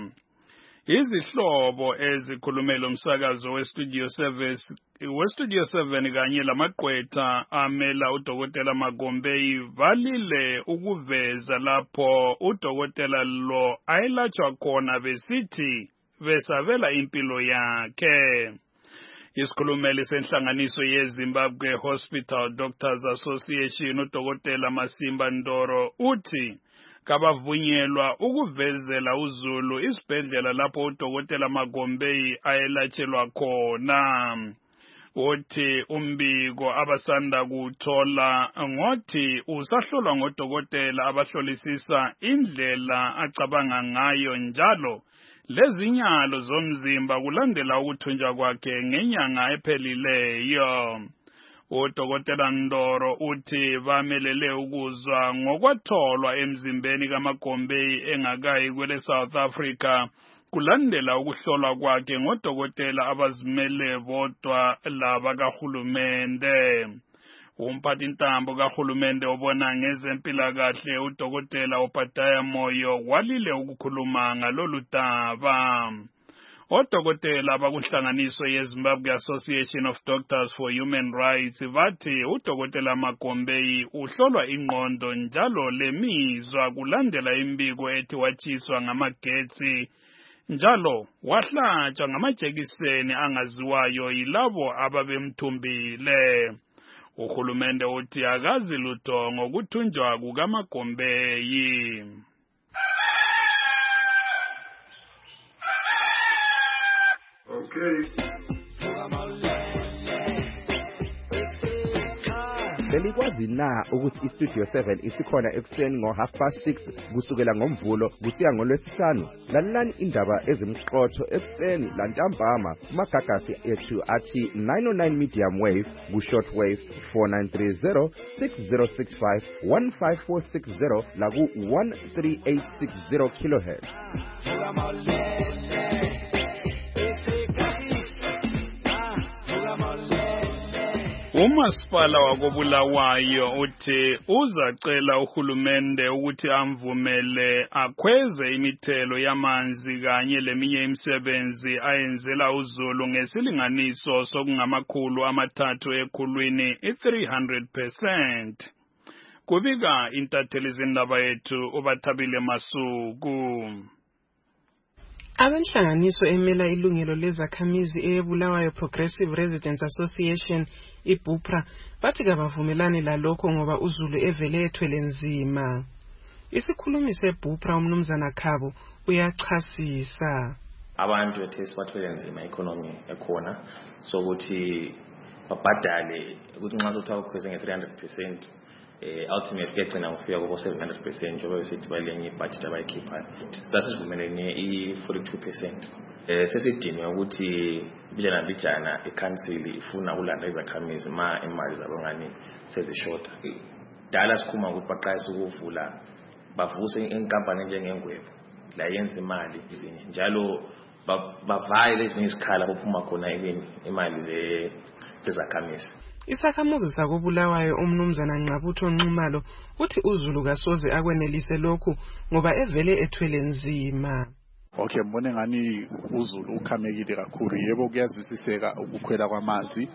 Izihlobo ezikhulumela umsakazo westudio service westudio seven kanye lamagqwetha amela udokotela Magombei valile ukuveza lapho udokotela lo ayelatshwa khona besithi besavela impilo yakhe. Isikhulumeli senhlanganiso yeZimbabwe Hospital Doctors Association udokotela Masimba Ndoro uthi kabavunyelwa ukuvezela uzulu isibhedlela lapho udokotela Magombei ayelatshelwa khona. Uthi umbiko abasanda kuthola ngothi usahlolwa ngodokotela abahlolisisa indlela acabanga ngayo njalo lezinyalo zomzimba kulandela ukuthunjwa kwakhe ngenyanga ephelileyo. Udokotela Ndoro uthi bamelele ukuzwa ngokwatholwa emzimbeni kaMagombei engakayi kwele South Africa kulandela ukuhlolwa kwakhe ngodokotela abazimele bodwa laba kahulumende. Umphathi ntambo kahulumende obona ngezempilakahle udokotela Obadiah Moyo walile ukukhuluma ngalolu daba. Odokotela abakunhlanganiso yeZimbabwe Association of Doctors for Human Rights bathi udokotela Magombei uhlolwa ingqondo njalo lemizwa kulandela imbiko ethi watshiswa ngamagetsi njalo wahlatshwa ngamajekiseni angaziwayo yilabo ababemthumbile. Uhulumende uthi akazi lutho ngokuthunjwa kukaMagombei. Belikwazi na ukuthi iStudio seven isikhona ekuseni ngo half past six kusukela ngomvulo kusiya ngolwesihlanu. Lalelani indaba ezimqotho ekuseni lantambama kumagagasi ethu athi nine oh nine medium wave ku short wave four nine three zero six zero six five one five four six zero la ku one three eight six zero kilohertz. Umasipala wakobulawayo uthi uzacela uhulumende ukuthi amvumele akhweze imithelo yamanzi kanye leminye imisebenzi ayenzela uZulu ngesilinganiso sokungamakhulu amathathu ekhulwini i-three hundred percent. Kubika intatheli zindaba yethu uBathabile Masuku. Abenhlanganiso emela ilungelo lezakhamizi eBulawayo Progressive Residents Association iBupra bathi kabavumelane lalokho ngoba uZulu evele ethwele nzima. Isikhulumi seBupra umnumzana Khabo uyachasisa. Abantu ethe sibathwele nzima economy ekhona so ukuthi babhadale ukuthi nxa uthatha ukhweze nge three hundred percent eh ultimate kugcina ufika kubo seven hundred percent njengoba besithi balenye budget abayikhipha. Sasivumelene i forty-two percent. Eh sesidinga ukuthi bijana bijana iCouncil ifuna ulanda izakhamizi ma imali zabangani sezishota. Dala sikhuma ukuthi baqayisa ukuvula bavuse inkampani njengengwebo la yenza imali izinye njalo bavayele ezinye isikhala kuphuma khona ekini imali ze zezakhamizi. Isakhamuzi sakobulawayo umnumzana Nqabutho Nxumalo uthi uZulu kasoze akwenelise lokhu ngoba evele ethwele nzima. Okay, mbone ngani uZulu ukhamekile kakhulu. Yebo kuyazwisiseka ukukhwela kwamanzi.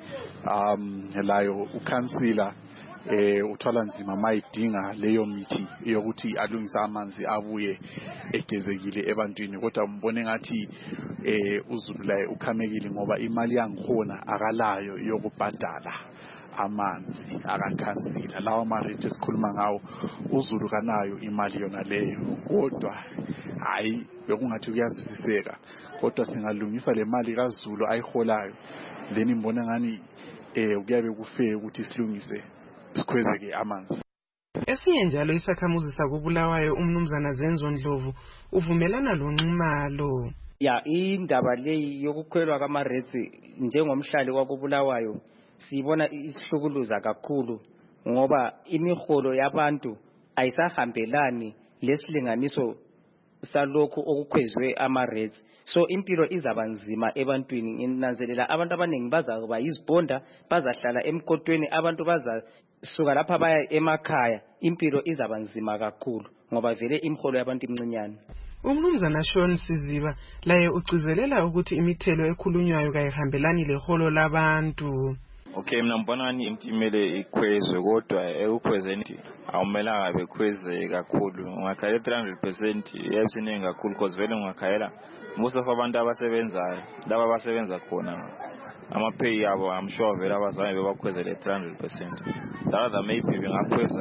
Um layo ukhansila eh uthola nzima mayidinga leyo mithi yokuthi alungisa amanzi abuye egezekile ebantwini kodwa mbone ngathi eh uZulu laye ukhamekile ngoba imali yangikhona akalayo yokubhadala amanzi akakhansila lawa marate esikhuluma ngawo uZulu kanayo imali yona leyo kodwa hayi bekungathi kuyazwisiseka kodwa singalungisa le mali kaZulu ayiholayo then mbona ngani eh kuyabe kufe ukuthi silungise sikhwezeke amanzi. Esinye njalo isakhamuzi sakobulawayo umnumzana Zenzo Ndlovu uvumelana lo Nxumalo. Ya indaba leyi yokukhwelwa kwamaretsi njengomhlali kwakobulawayo sibona isihlukuluza kakhulu ngoba imiholo yabantu ayisahambelani lesilinganiso salokho okukhwezwe amaretsi. So impilo izabanzima ebantwini nginanzelela abantu abaningi bazakuba yizibonda bazahlala emkotweni abantu baza suka lapha baya emakhaya impilo izabanzima kakhulu ngoba vele imiholo yabantu imncinyane. Umnumzana Sean Siziba laye ucizelela ukuthi imithelo ekhulunywayo kayihambelani leholo labantu. Okay, mina mbona ngani imtimele ikhwezwe kodwa ekukhwezeni awumelanga bekhweze kakhulu. Ungakhayela three hundred percent yesiningi kakhulu because vele ungakhayela most of abantu abasebenzayo laba abasebenza khona ama pay yabo I'm sure vele abazange bebakhwezele three hundred percent. Rather maybe bengakhweza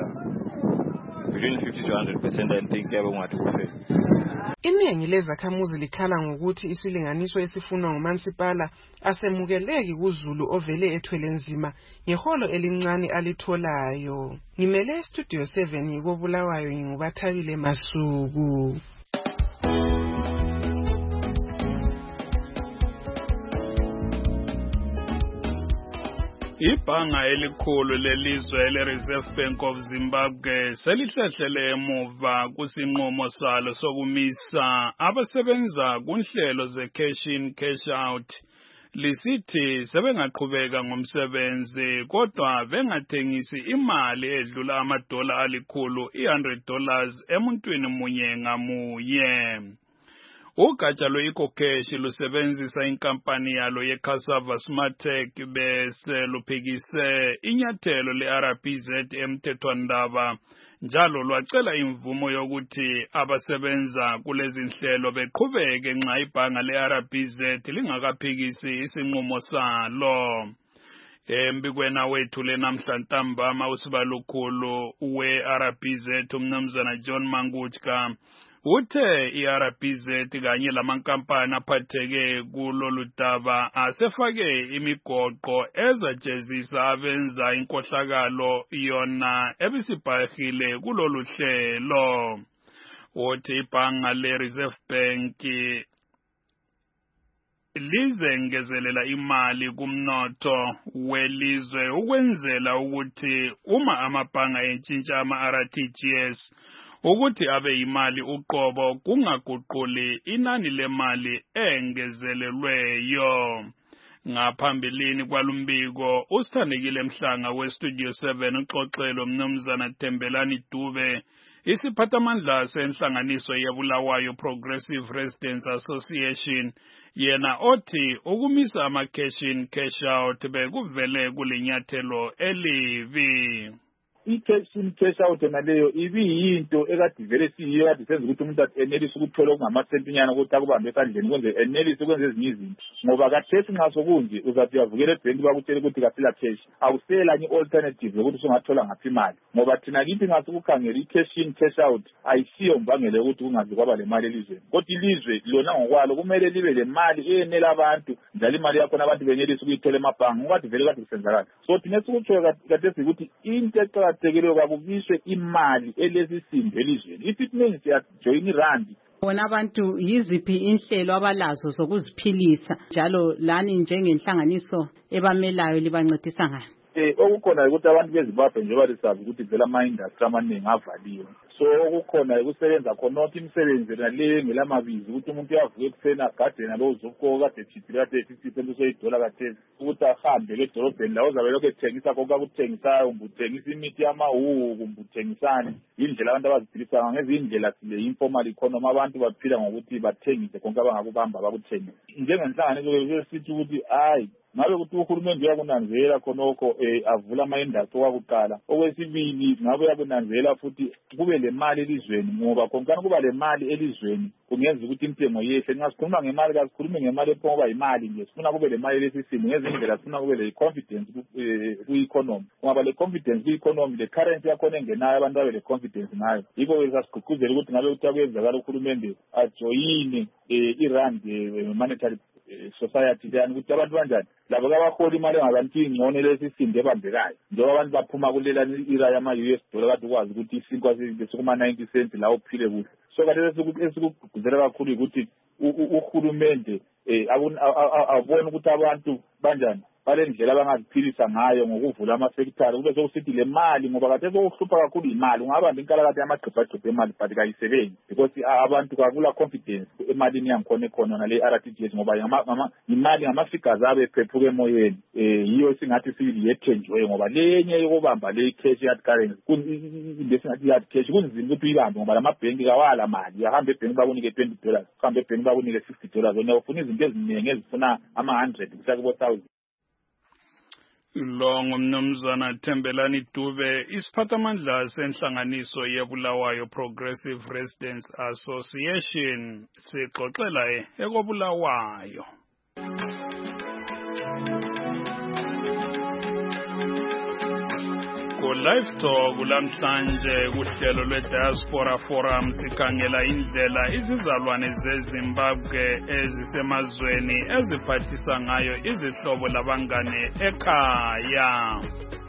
between fifty to one hundred percent I think yabe kungathi kuphela. Iningi lezakhamuzi likhala ngokuthi isilinganiso esifunwa ngumansipala asemukeleki kuZulu ovele ethwele nzima ngeholo elincane alitholayo. Ngimele Studio seven yikobulawayo nguBathabile Masuku. Ibhanga elikhulu lelizwe le-Reserve Bank of Zimbabwe selihlehlele emuva kusinqumo salo sokumisa abasebenza kunhlelo ze-cash in cash out. Lisithi sebengaqhubeka ngomsebenzi kodwa bengathengisi imali edlula amadola alikhulu one hundred dollars emuntwini munye ngamunye. Ugatsha lwe-EcoCash lusebenzisa inkampani yalo ye-Cassava Smartech bese luphikise inyathelo le-R B Z emthethwandaba njalo lwacela imvumo yokuthi abasebenza kulezi nhlelo beqhubeke nxa ibhanga le-R B Z lingakaphikisi isinqumo salo. Embikweni wethu lenamhla ntambama usibalukhulu we-R B Z umnumzana John Mangutshka uthe i-R B Z kanye lamankampani aphatheke kulolu daba asefake imigoqo ezajezisa abenza inkohlakalo yona ebisibhahile kulolu hlelo. Uthi ibhanga le-Reserve Bank lizengezelela imali kumnotho welizwe ukwenzela ukuthi uma amabhanga entshintsha ama-R T G S ukuthi abe imali uqobo kungaguquli inani lemali engezelelweyo. Ngaphambilini kwalumbiko usithandekile Mhlanga we-Studio seven uxoxelo mnumzana Thembelani Dube isiphathamandla senhlanganiso yeBulawayo Progressive Residents Association yena othi ukumisa ama-cash in cash out bekuvele kulinyathelo elibi. I-cash in cash out naleyo ibiyinto ekade vele siyiyo kade senza ukuthi umuntu enelise ukuthola okungamasentinyana ukuthi akubambe esandleni kwenze enelise ukwenza ezinye izinto ngoba kathesi nxa sokunje uzathi uyavukela ebhenki bakutshela ukuthi kasila cash awuselanye i-alternative yokuthi usungathola ngaphi imali ngoba thina kithi nxa sokukhangela i-cash in cash out ayisiyo mbangela yokuthi kungazi kwaba le mali elizweni kodwa ilizwe lona ngokwalo kumele libe le mali eyenela abantu njalo imali yakhona abantu benelise ukuyithola emabhangi ngoba vele kade kusenzakala so thina sikutsho kathesi ukuthi into eqakathekileyo kakubiswe imali elesisindo elizweni ifitness siyajoyina irandi. Bona abantu yiziphi inhlelo abalazo zokuziphilisa njalo lani njengenhlanganiso ebamelayo libancedisa ngani? Eh okukhona ukuthi abantu beZimbabwe njengoba lisazi ukuthi vele ama-industry amaningi avaliwe so okukhona ukusebenza khonokho imisebenzi nale ngelamabizi ukuthi umuntu uyavuka ekuseni agade nalo uzokoka kade ejithile kade fifty cent usoyidola kathesi ukuthi ahambe edolobheni la uzabe lokhu ethengisa konke akuthengisayo kumbe uthengisa imithi yamahuku kumbe uthengisani indlela abantu abaziphilisa ngezindlela sile informal economy abantu baphila ngokuthi bathengise konke abangakubamba bakuthengise njengenhlanganiso sithi ukuthi hayi ngabe ukuthi uhulumende uyakunanzela khonokho eh avula ama-industry wakuqala okwesibili ngabe uyakunanzela futhi kube le mali elizweni ngoba konkana kuba le mali elizweni kungenza ukuthi intengo yehle nxa sikhuluma ngemali kasikhulumi ngemali ephuma kuba yimali nje sifuna kube le mali lesisimo ngezindlela sifuna kube le confidence ku-economy ngoba le confidence ku-economy le currency yakhona engenayo abantu babe le confidence ngayo yikho sasigqugquzela ukuthi ngabe ukuthi akwenzakala uhulumende ajoyine irandi monetary society yani ukuthi abantu banjani labo kabahola imali engabantu ingcono lesisinde ebambekayo njengoba abantu baphuma kulela ira yama-U S dollar kade ukwazi ukuthi isinkwa sikuma-ninety cents la uphile kuhle so kade esikugqugquzela kakhulu ukuthi uhulumende um abone ukuthi abantu banjani bale ndlela abangaziphilisa ngayo ngokuvula amafektari kube sokusithi le mali ngoba kade sokuhlupha kakhulu imali ungabamba inkalakade yamagqibhagqibhe emali but kayisebenzi because abantu kakula confidence emalini yangikhona ekhona nale R T G S ngoba imali ngama-figures abe ephephuka emoyeni um yiyo singathi siyethenjiweyo ngoba lenye yokubamba le cash hard currency into singathi hard cash kunzima ukuthi uyibambe ngoba lamabhenki kawala mali uyahamba ebhenki bakunike twenty dollars uhambe ebhenki bakunike sixty dollars wena ufuna izinto eziningi ezifuna ama-hundred kusakubo thousand. Lo ngumnumzana Thembelani Dube isiphathamandla senhlanganiso yeBulawayo Progressive Residents Association sixoxela ekobulawayo. Live talk lamhlanje kuhlelo lwe-Diaspora Forum sikhangela indlela izizalwane zeZimbabwe ezisemazweni eziphathisa ngayo izihlobo labangane ekhaya.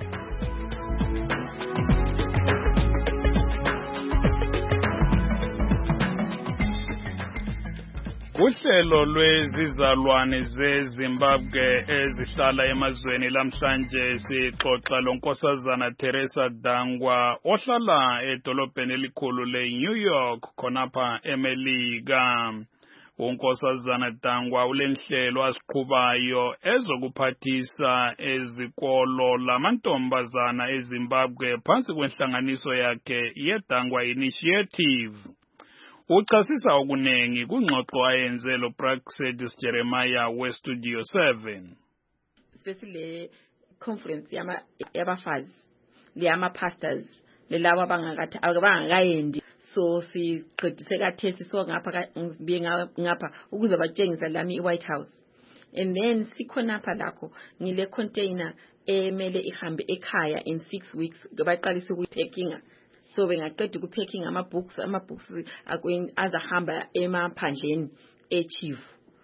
Uhlelo lwezizalwane zeZimbabwe ezihlala emazweni lamhlanje sixoxa lonkosazana Teresa Dangwa ohlala edolobheni elikhulu le-New York khonapha eMelika. Unkosazana Dangwa ulenhlelo asiqhubayo ezokuphathisa ezikolo lamantombazana eZimbabwe phansi kwenhlanganiso yakhe yeDangwa Initiative. Uchasisa okunengi kungxoxo ayenze lo Praxedis Jeremiah we-Studio seven. Sesile conference yama yabafazi leyama pastors lelawa bangakathi abangakayendi so siqedise kathesi so ngapha ngibe ngapha ukuze batshengisa lami iWhite House and then sikhonapha lakho ngile container emele ihambe ekhaya in six weeks baqalisa ukuyipackinga so bengaqeda ukupacking ama-books ama-books azahamba emaphandleni eChief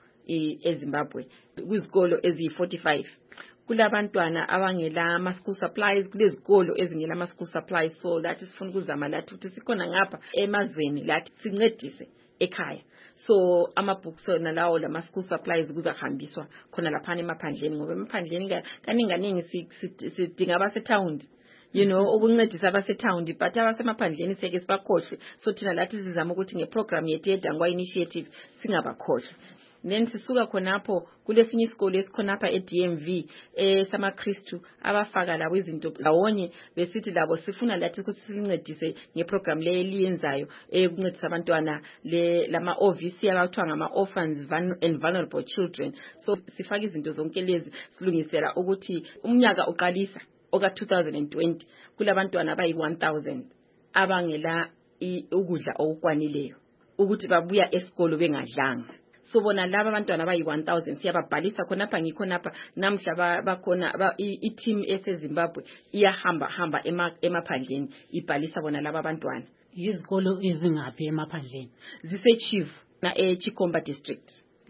eZimbabwe kwizikolo eziyi-forty-five. Kulabantwana abangela ama-school supplies, kulezikolo ezingela ama-school supplies, so lathi sifuna ukuzama lathi ukuthi sikhona ngapha emazweni lathi sincedise ekhaya. So ama-books nalawo lama-school supplies kuzahambiswa khona laphana emaphandleni, ngoba emaphandleni kaninganingi sidinga abasetown, you know, ukuncedisa abasetown, but abasemaphandleni siyeke sibakhohlwe. So thina lathi sizama ukuthi ngeprogram yethu yeDangwa initiative singabakhohlwe. Then sisuka khonapho kulesinye isikole esikhonapha e-D M V esamaKristu abafaka labo izinto lawonye besithi labo sifuna lathi ukuthi sincedise ngeprogram le eliyenzayo ukuncedisa abantwana le lama O V C abathwa ngama orphans and vulnerable children. So sifaka izinto zonke lezi silungisela ukuthi umnyaka uqalisa oka two thousand twenty kulabantwana abayi one thousand abangela ukudla okukwanileyo ukuthi babuya esikolo bengadlanga. So bona laba abantwana abayi one thousand siyababhalisa khonapha ngikhonapha namhla bakhona i-team eseZimbabwe iyahamba hamba emaphandleni ibhalisa bona laba abantwana. Izikolo ezingaphi emaphandleni? ZiseChief na eChikomba district.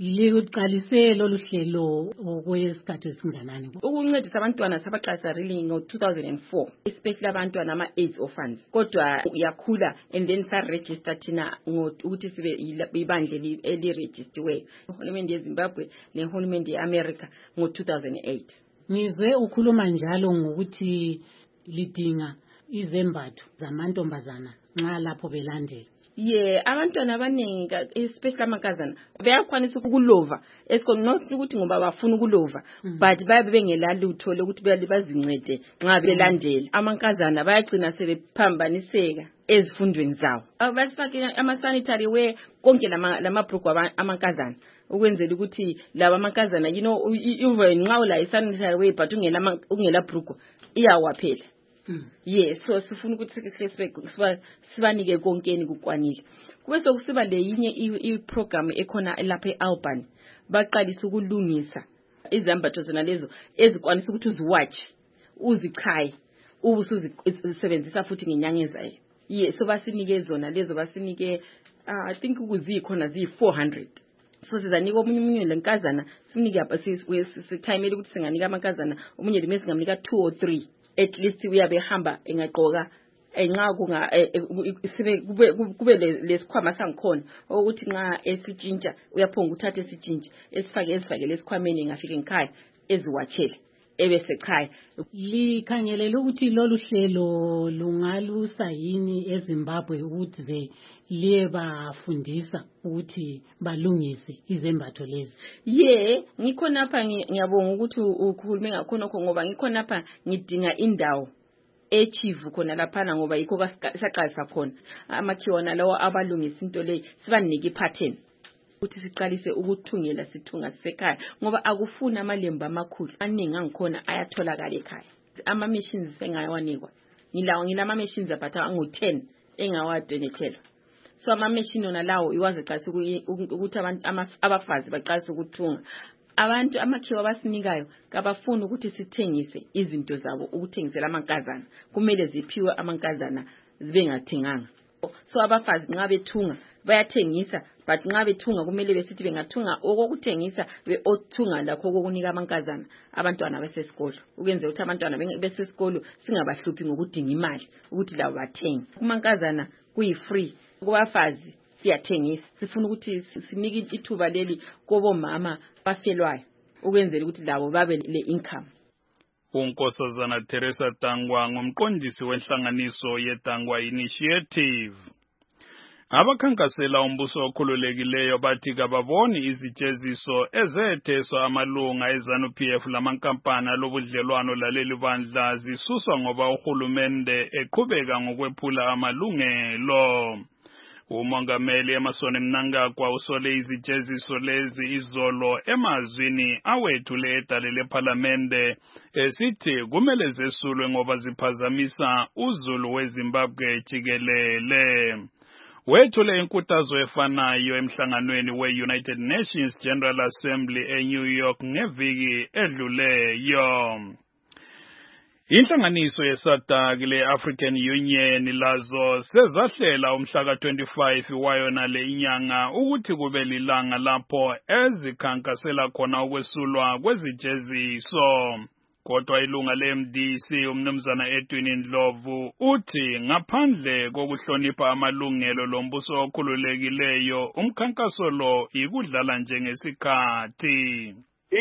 Liqalise lolu hlelo okwesikhathi esinganani? Ukuncedisa abantwana sabaqalisa really ngo two thousand four, especially abantwana ama AIDS orphans. Kodwa yakhula and then sa register thina ukuthi sibe ibandle eli registerwe uhulumende yeZimbabwe nehulumende yeAmerica ngo two thousand eight. Ngizwe ukhuluma njalo ngokuthi lidinga izembatho zamantombazana nxa lapho belandela. Yeah, abantwana abaningi especially amankazana bayakwanisa ukulova esikole, not ukuthi ngoba bafuna ukulova, but bayabe bengela lutho lokuthi bazincede nxa belandela. Amankazana bayagcina sebephambaniseka ezifundweni zawo. Basifake ama-sanitary wear konke lamabhrugu amankazana ukwenzela ukuthi laba amankazana, you know, even nxa ula i-sanitary wear but ungela ungela bhrugu iyawaphela. Mm. Yes, so sifuna ukuthi sibanike konkeni kukwanile. Kube sokusiba le yinye i-program ekhona lapha eAlban baqalisa ukulungisa izambatho zona lezo ezikwanisa ukuthi uziwatch uzichaye ubusuzisebenzisa futhi ngenyanga ezayo. Yes, so basinike zona lezo basinike uh, I think ukuzikhona ziyi four hundred. So sizanika omunye umunye lenkazana sinike sithayimele ukuthi singanika amankazana omunye lime singamnika two or three. At least uyabehamba engaqoka enxa kunga sibe kube lesikhwama sangikhona ukuthi nxa esitshintsha uyaphonga uthathe esitshintsha esifake esifake lesikhwameni ngafike ngikhaya eziwatshele ebese ekhaya. Likhangelela ukuthi lolu hlelo lungalusa yini eZimbabwe ukuthi ze liye bafundisa ukuthi balungise izembatho lezi? Yeah, ngikhonapha ngiyabonga ukuthi ukhulume ngakhonokho ngoba ngikhonapha ngidinga indawo eChief khona laphana ngoba yikho kasaqalisa khona amakhiwana lawo abalungisa into le sibanike ipattern ukuthi siqalise ukuthungela sithunga sisekhaya ngoba akufuna amalembu amakhulu aningi angikhona ayatholakala ekhaya. Ama machines engayawanikwa ngilawo ngilama machines aphatha ngo ten engawadonethelwa. So ama machine ona lawo iwaze qalisa ukuthi abantu abafazi baqalisa ukuthunga. Abantu amakhiwa basinikayo kabafuni ukuthi sithengise izinto zabo ukuthengisela amankazana, kumele ziphiwe amankazana zibengathenganga. So abafazi nxa bethunga bayathengisa, but nxa bethunga kumele besithi bengathunga okokuthengisa beothunga lakho kokunika amankazana abantwana besesikolo ukwenza ukuthi abantwana besesikolo singabahluphi ngokudinga imali ukuthi labo bathenge. Kumankazana kuyi free, kubafazi siyathengisa. Sifuna ukuthi sinike ithuba leli kobomama bafelwayo ukwenzela ukuthi labo babe le income. uNkosazana Teresa Dangwa ngumqondisi wenhlanganiso yeDangwa Initiative. Abakhankasela umbuso okhululekileyo bathi kababoni izitsheziso ezetheswa amalunga eZANU-P F lamankampani alobudlelwano laleli bandla zisuswa ngoba uhulumende eqhubeka ngokwephula amalungelo. Umongameli Emmerson Mnangagwa usole izitsheziso lezi izolo emazwini awethule edale lePhalamende esithi kumele zesulwe ngoba ziphazamisa uzulu weZimbabwe jikelele. Wethule inkuthazo efanayo emhlanganweni we-United Nations General Assembly eNew York ngeviki edluleyo. Inhlanganiso yeSADC le-African Union lazo sezahlela umhla ka twenty-five wayona le inyanga ukuthi kube lilanga lapho ezikhankasela khona ukwesulwa kwezijeziso. Kodwa ilunga le-M D C umnumzana Edwin Ndlovu uthi ngaphandle kokuhlonipha amalungelo lombuso okhululekileyo umkhankaso lo ikudlala njengesikhathi.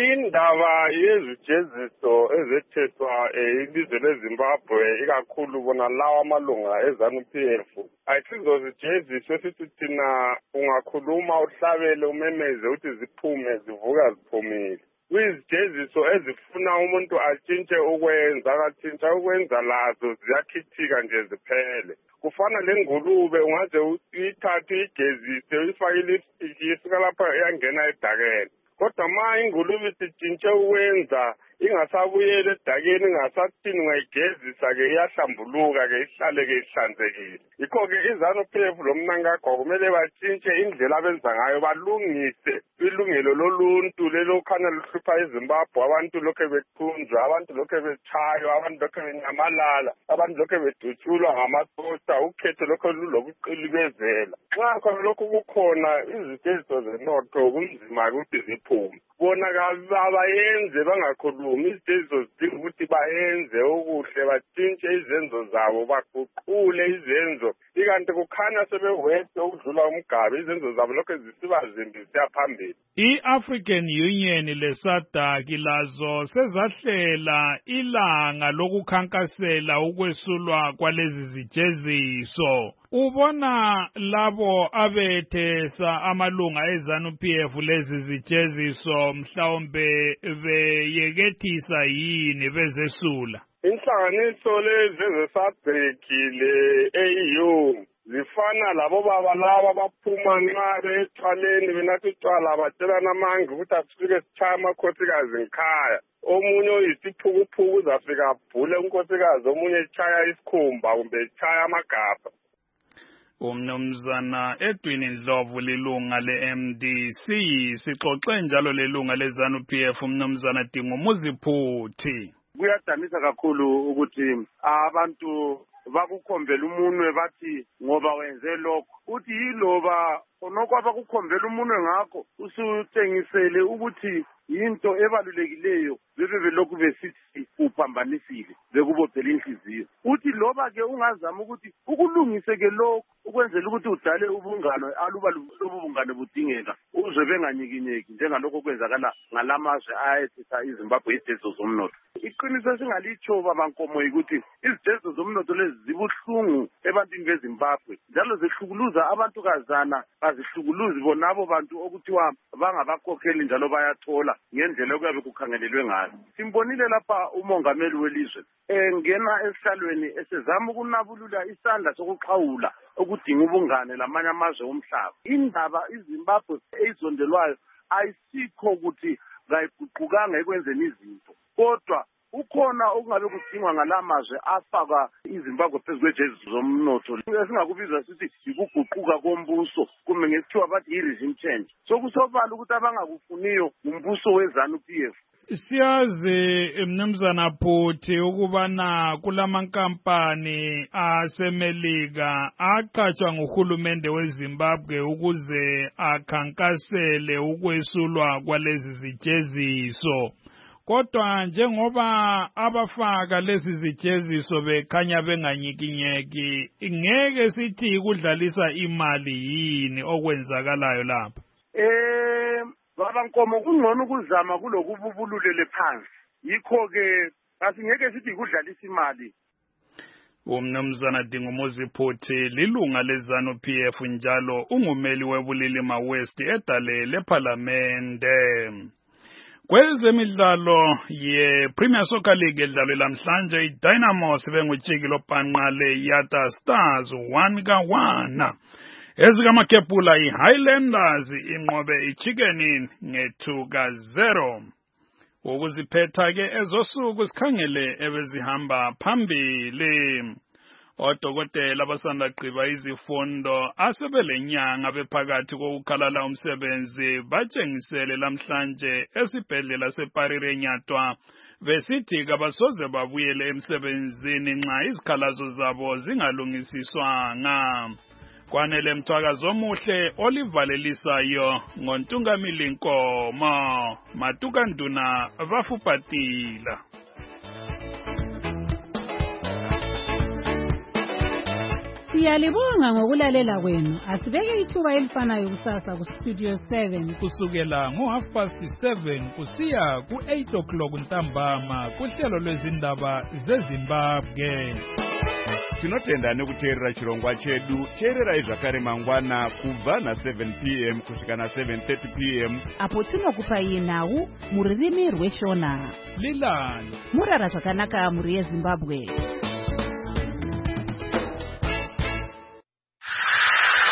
Indaba yezijeziso ezethethwa ilizwe leZimbabwe ikakhulu bona lawa amalunga eZANU-P F ayisizo zijeziso esithi thina ungakhuluma uhlabele umemeze uthi ziphume zivuka ziphumile. Kuyizijeziso ezifuna umuntu atshintshe ukwenza akatshintsha ukwenza lazo ziyakhithika nje ziphele. Kufana lengulube ungaze uyithathe igezise uyifake ilipstiki isuka lapha iyangena edakeni. Kodwa ma ingulube sitshintshe ukwenza ingasabuyela edakeni ingasathini ungayigezisa ke iyahlambuluka ke ihlale ke ihlanzekile. Yikho-ke iZANU-P F lomnankagwa kumele batshintshe indlela abenza ngayo balungise ilungelo loluntu lelokhanya luhlupha iZimbabwe. Abantu lokhe bethunjwa, abantu lokhe betshaywa, abantu lokhe benyamalala, abantu lokhe bedutshulwa ngamasosha, ukhetho lokhe lulokuqilibezela. Nxa khona lokhu kukhona izijeziso zenotho kunzima ukuthi ziphume. Bona abayenze bangakhulumi izijeziso zidinga ukuthi bayenze okuhle batshintshe izenzo zabo baguqule izenzo. Ikanti kukhanya sebewethe ukudlula umgabe izenzo zabo lokho zisiba zimbi ziya phambili. I-African Union le-SADC lazo sezahlela ilanga lokukhankasela ukwesulwa kwalezi zijeziso. Ubona labo abethesa amalunga eZANU-P F lezi zijeziso mhlawumbe beyekethisa yini bezesula? Inhlanganiso lezi ze-SADC le-A U zifana labo baba laba baphuma nxa bethwaleni benathi utshwala batshelana amanga ukuthi asifike sitshaya amakhosikazi ngikhaya. Omunye oyisiphukuphuku uzafika abhule unkosikazi, omunye etshaya isikhumba kumbe etshaya amagabha. Umnumzana Edwin Ndlovu lilunga le-M D C sixoxe njalo lelunga leZANU-P F umnumzana Dingumuzi Phuthi. Kuyadamisa kakhulu ukuthi abantu bakukhombela umunwe bathi ngoba wenze lokho uthi yiloba onokho abakukhombela umunwe ngakho usutshengisele ukuthi into ebalulekileyo bebe belokhu besithi uphambanisile bekubophela inhliziyo. Uthi loba ke ungazama ukuthi ukulungise ke lokho ukwenzela ukuthi udale ubungano aluba lobu bungane budingeka uzwe benganyikinyeki njengalokho kwenzakala ngalamazwe ayethisa iZimbabwe izijeziso zomnotho. Iqiniso singalitsho babankomo ukuthi izijeziso zomnotho lezi zibuhlungu ebantwini beZimbabwe njalo zihlukuluza abantukazana bazihlukuluzi bonabo bantu okuthiwa bangabakhokheli njalo bayathola ngendlela okuyabe kukhangelelwe ngayo. Simbonile lapha umongameli welizwe engena esihlalweni esezama ukunabulula isandla sokuxhawula okudinga ubungane lamanye amazwe omhlaba. Indaba iZimbabwe ezondelwayo ayisikho ukuthi ngayiguqukanga ekwenzeni izinto, kodwa ukhona okungabe kudingwa ngalamazwe afaka iZimbabwe phezu kwejeziso zomnotho esingakubiza sithi yikuguquka kombuso kumbe ngesikhiwa bathi yi-regime change. Sokusobala ukuthi abangakufuniyo umbuso weZANU-P F. Siyazi mnumzana Phuthi ukubana kulamankampani asemelika aqhatshwa nguhulumende weZimbabwe ukuze akhankasele ukwesulwa kwalezi zijeziso. Kodwa njengoba abafaka lezi zijeziso bekhanya benganyikinyeki, ngeke sithi kudlalisa imali yini okwenzakalayo lapha? Eh babankomo kungcono ukuzama kulokububululele phansi. Yikho ke asingeke sithi kudlalisa imali. Umnumzana Dingumuzi Phuthi lilunga leZANU-P F njalo ungumeli webulilima West edale leParlamente. Kwezemidlalo ye-Premier Soccer League edlalwe lamhlanje iDynamo sebengutshiki lobhanqa le-Yata Stars one ka one. Ezikamakepula iHighlanders inqobe iChicken nge-two ka zero. Ukuziphetha ke ezosuku sikhangele ebezihamba phambili. Odokotela abasanda gqiba izifundo asebelenyanga bephakathi kokukhalala umsebenzi batshengisele lamhlanje esibhedlela seParire eNyatwa besithi kabasoze babuyele emsebenzini nxa izikhalazo zabo zingalungisiswanga. Kwanele Mthwakazi omuhle olivalelisayo ngoNtungamili Nkomo, Matuka Nduna Bafupatila. Siyalibonga ngokulalela kwenu. Asibeke ithuba elifanayo kusasa ku Studio seven kusukela ngo half past seven kusiya ku eight o'clock ntambama kuhlelo lwezindaba zeZimbabwe. Tinotenda nekuteerera chirongwa chedu. Teerera zvakare mangwana kubva na seven p m kusvika na seven thirty p m apo tinokupai nhau mururimi rweshona. Lilani murara zvakanaka muri yeZimbabwe.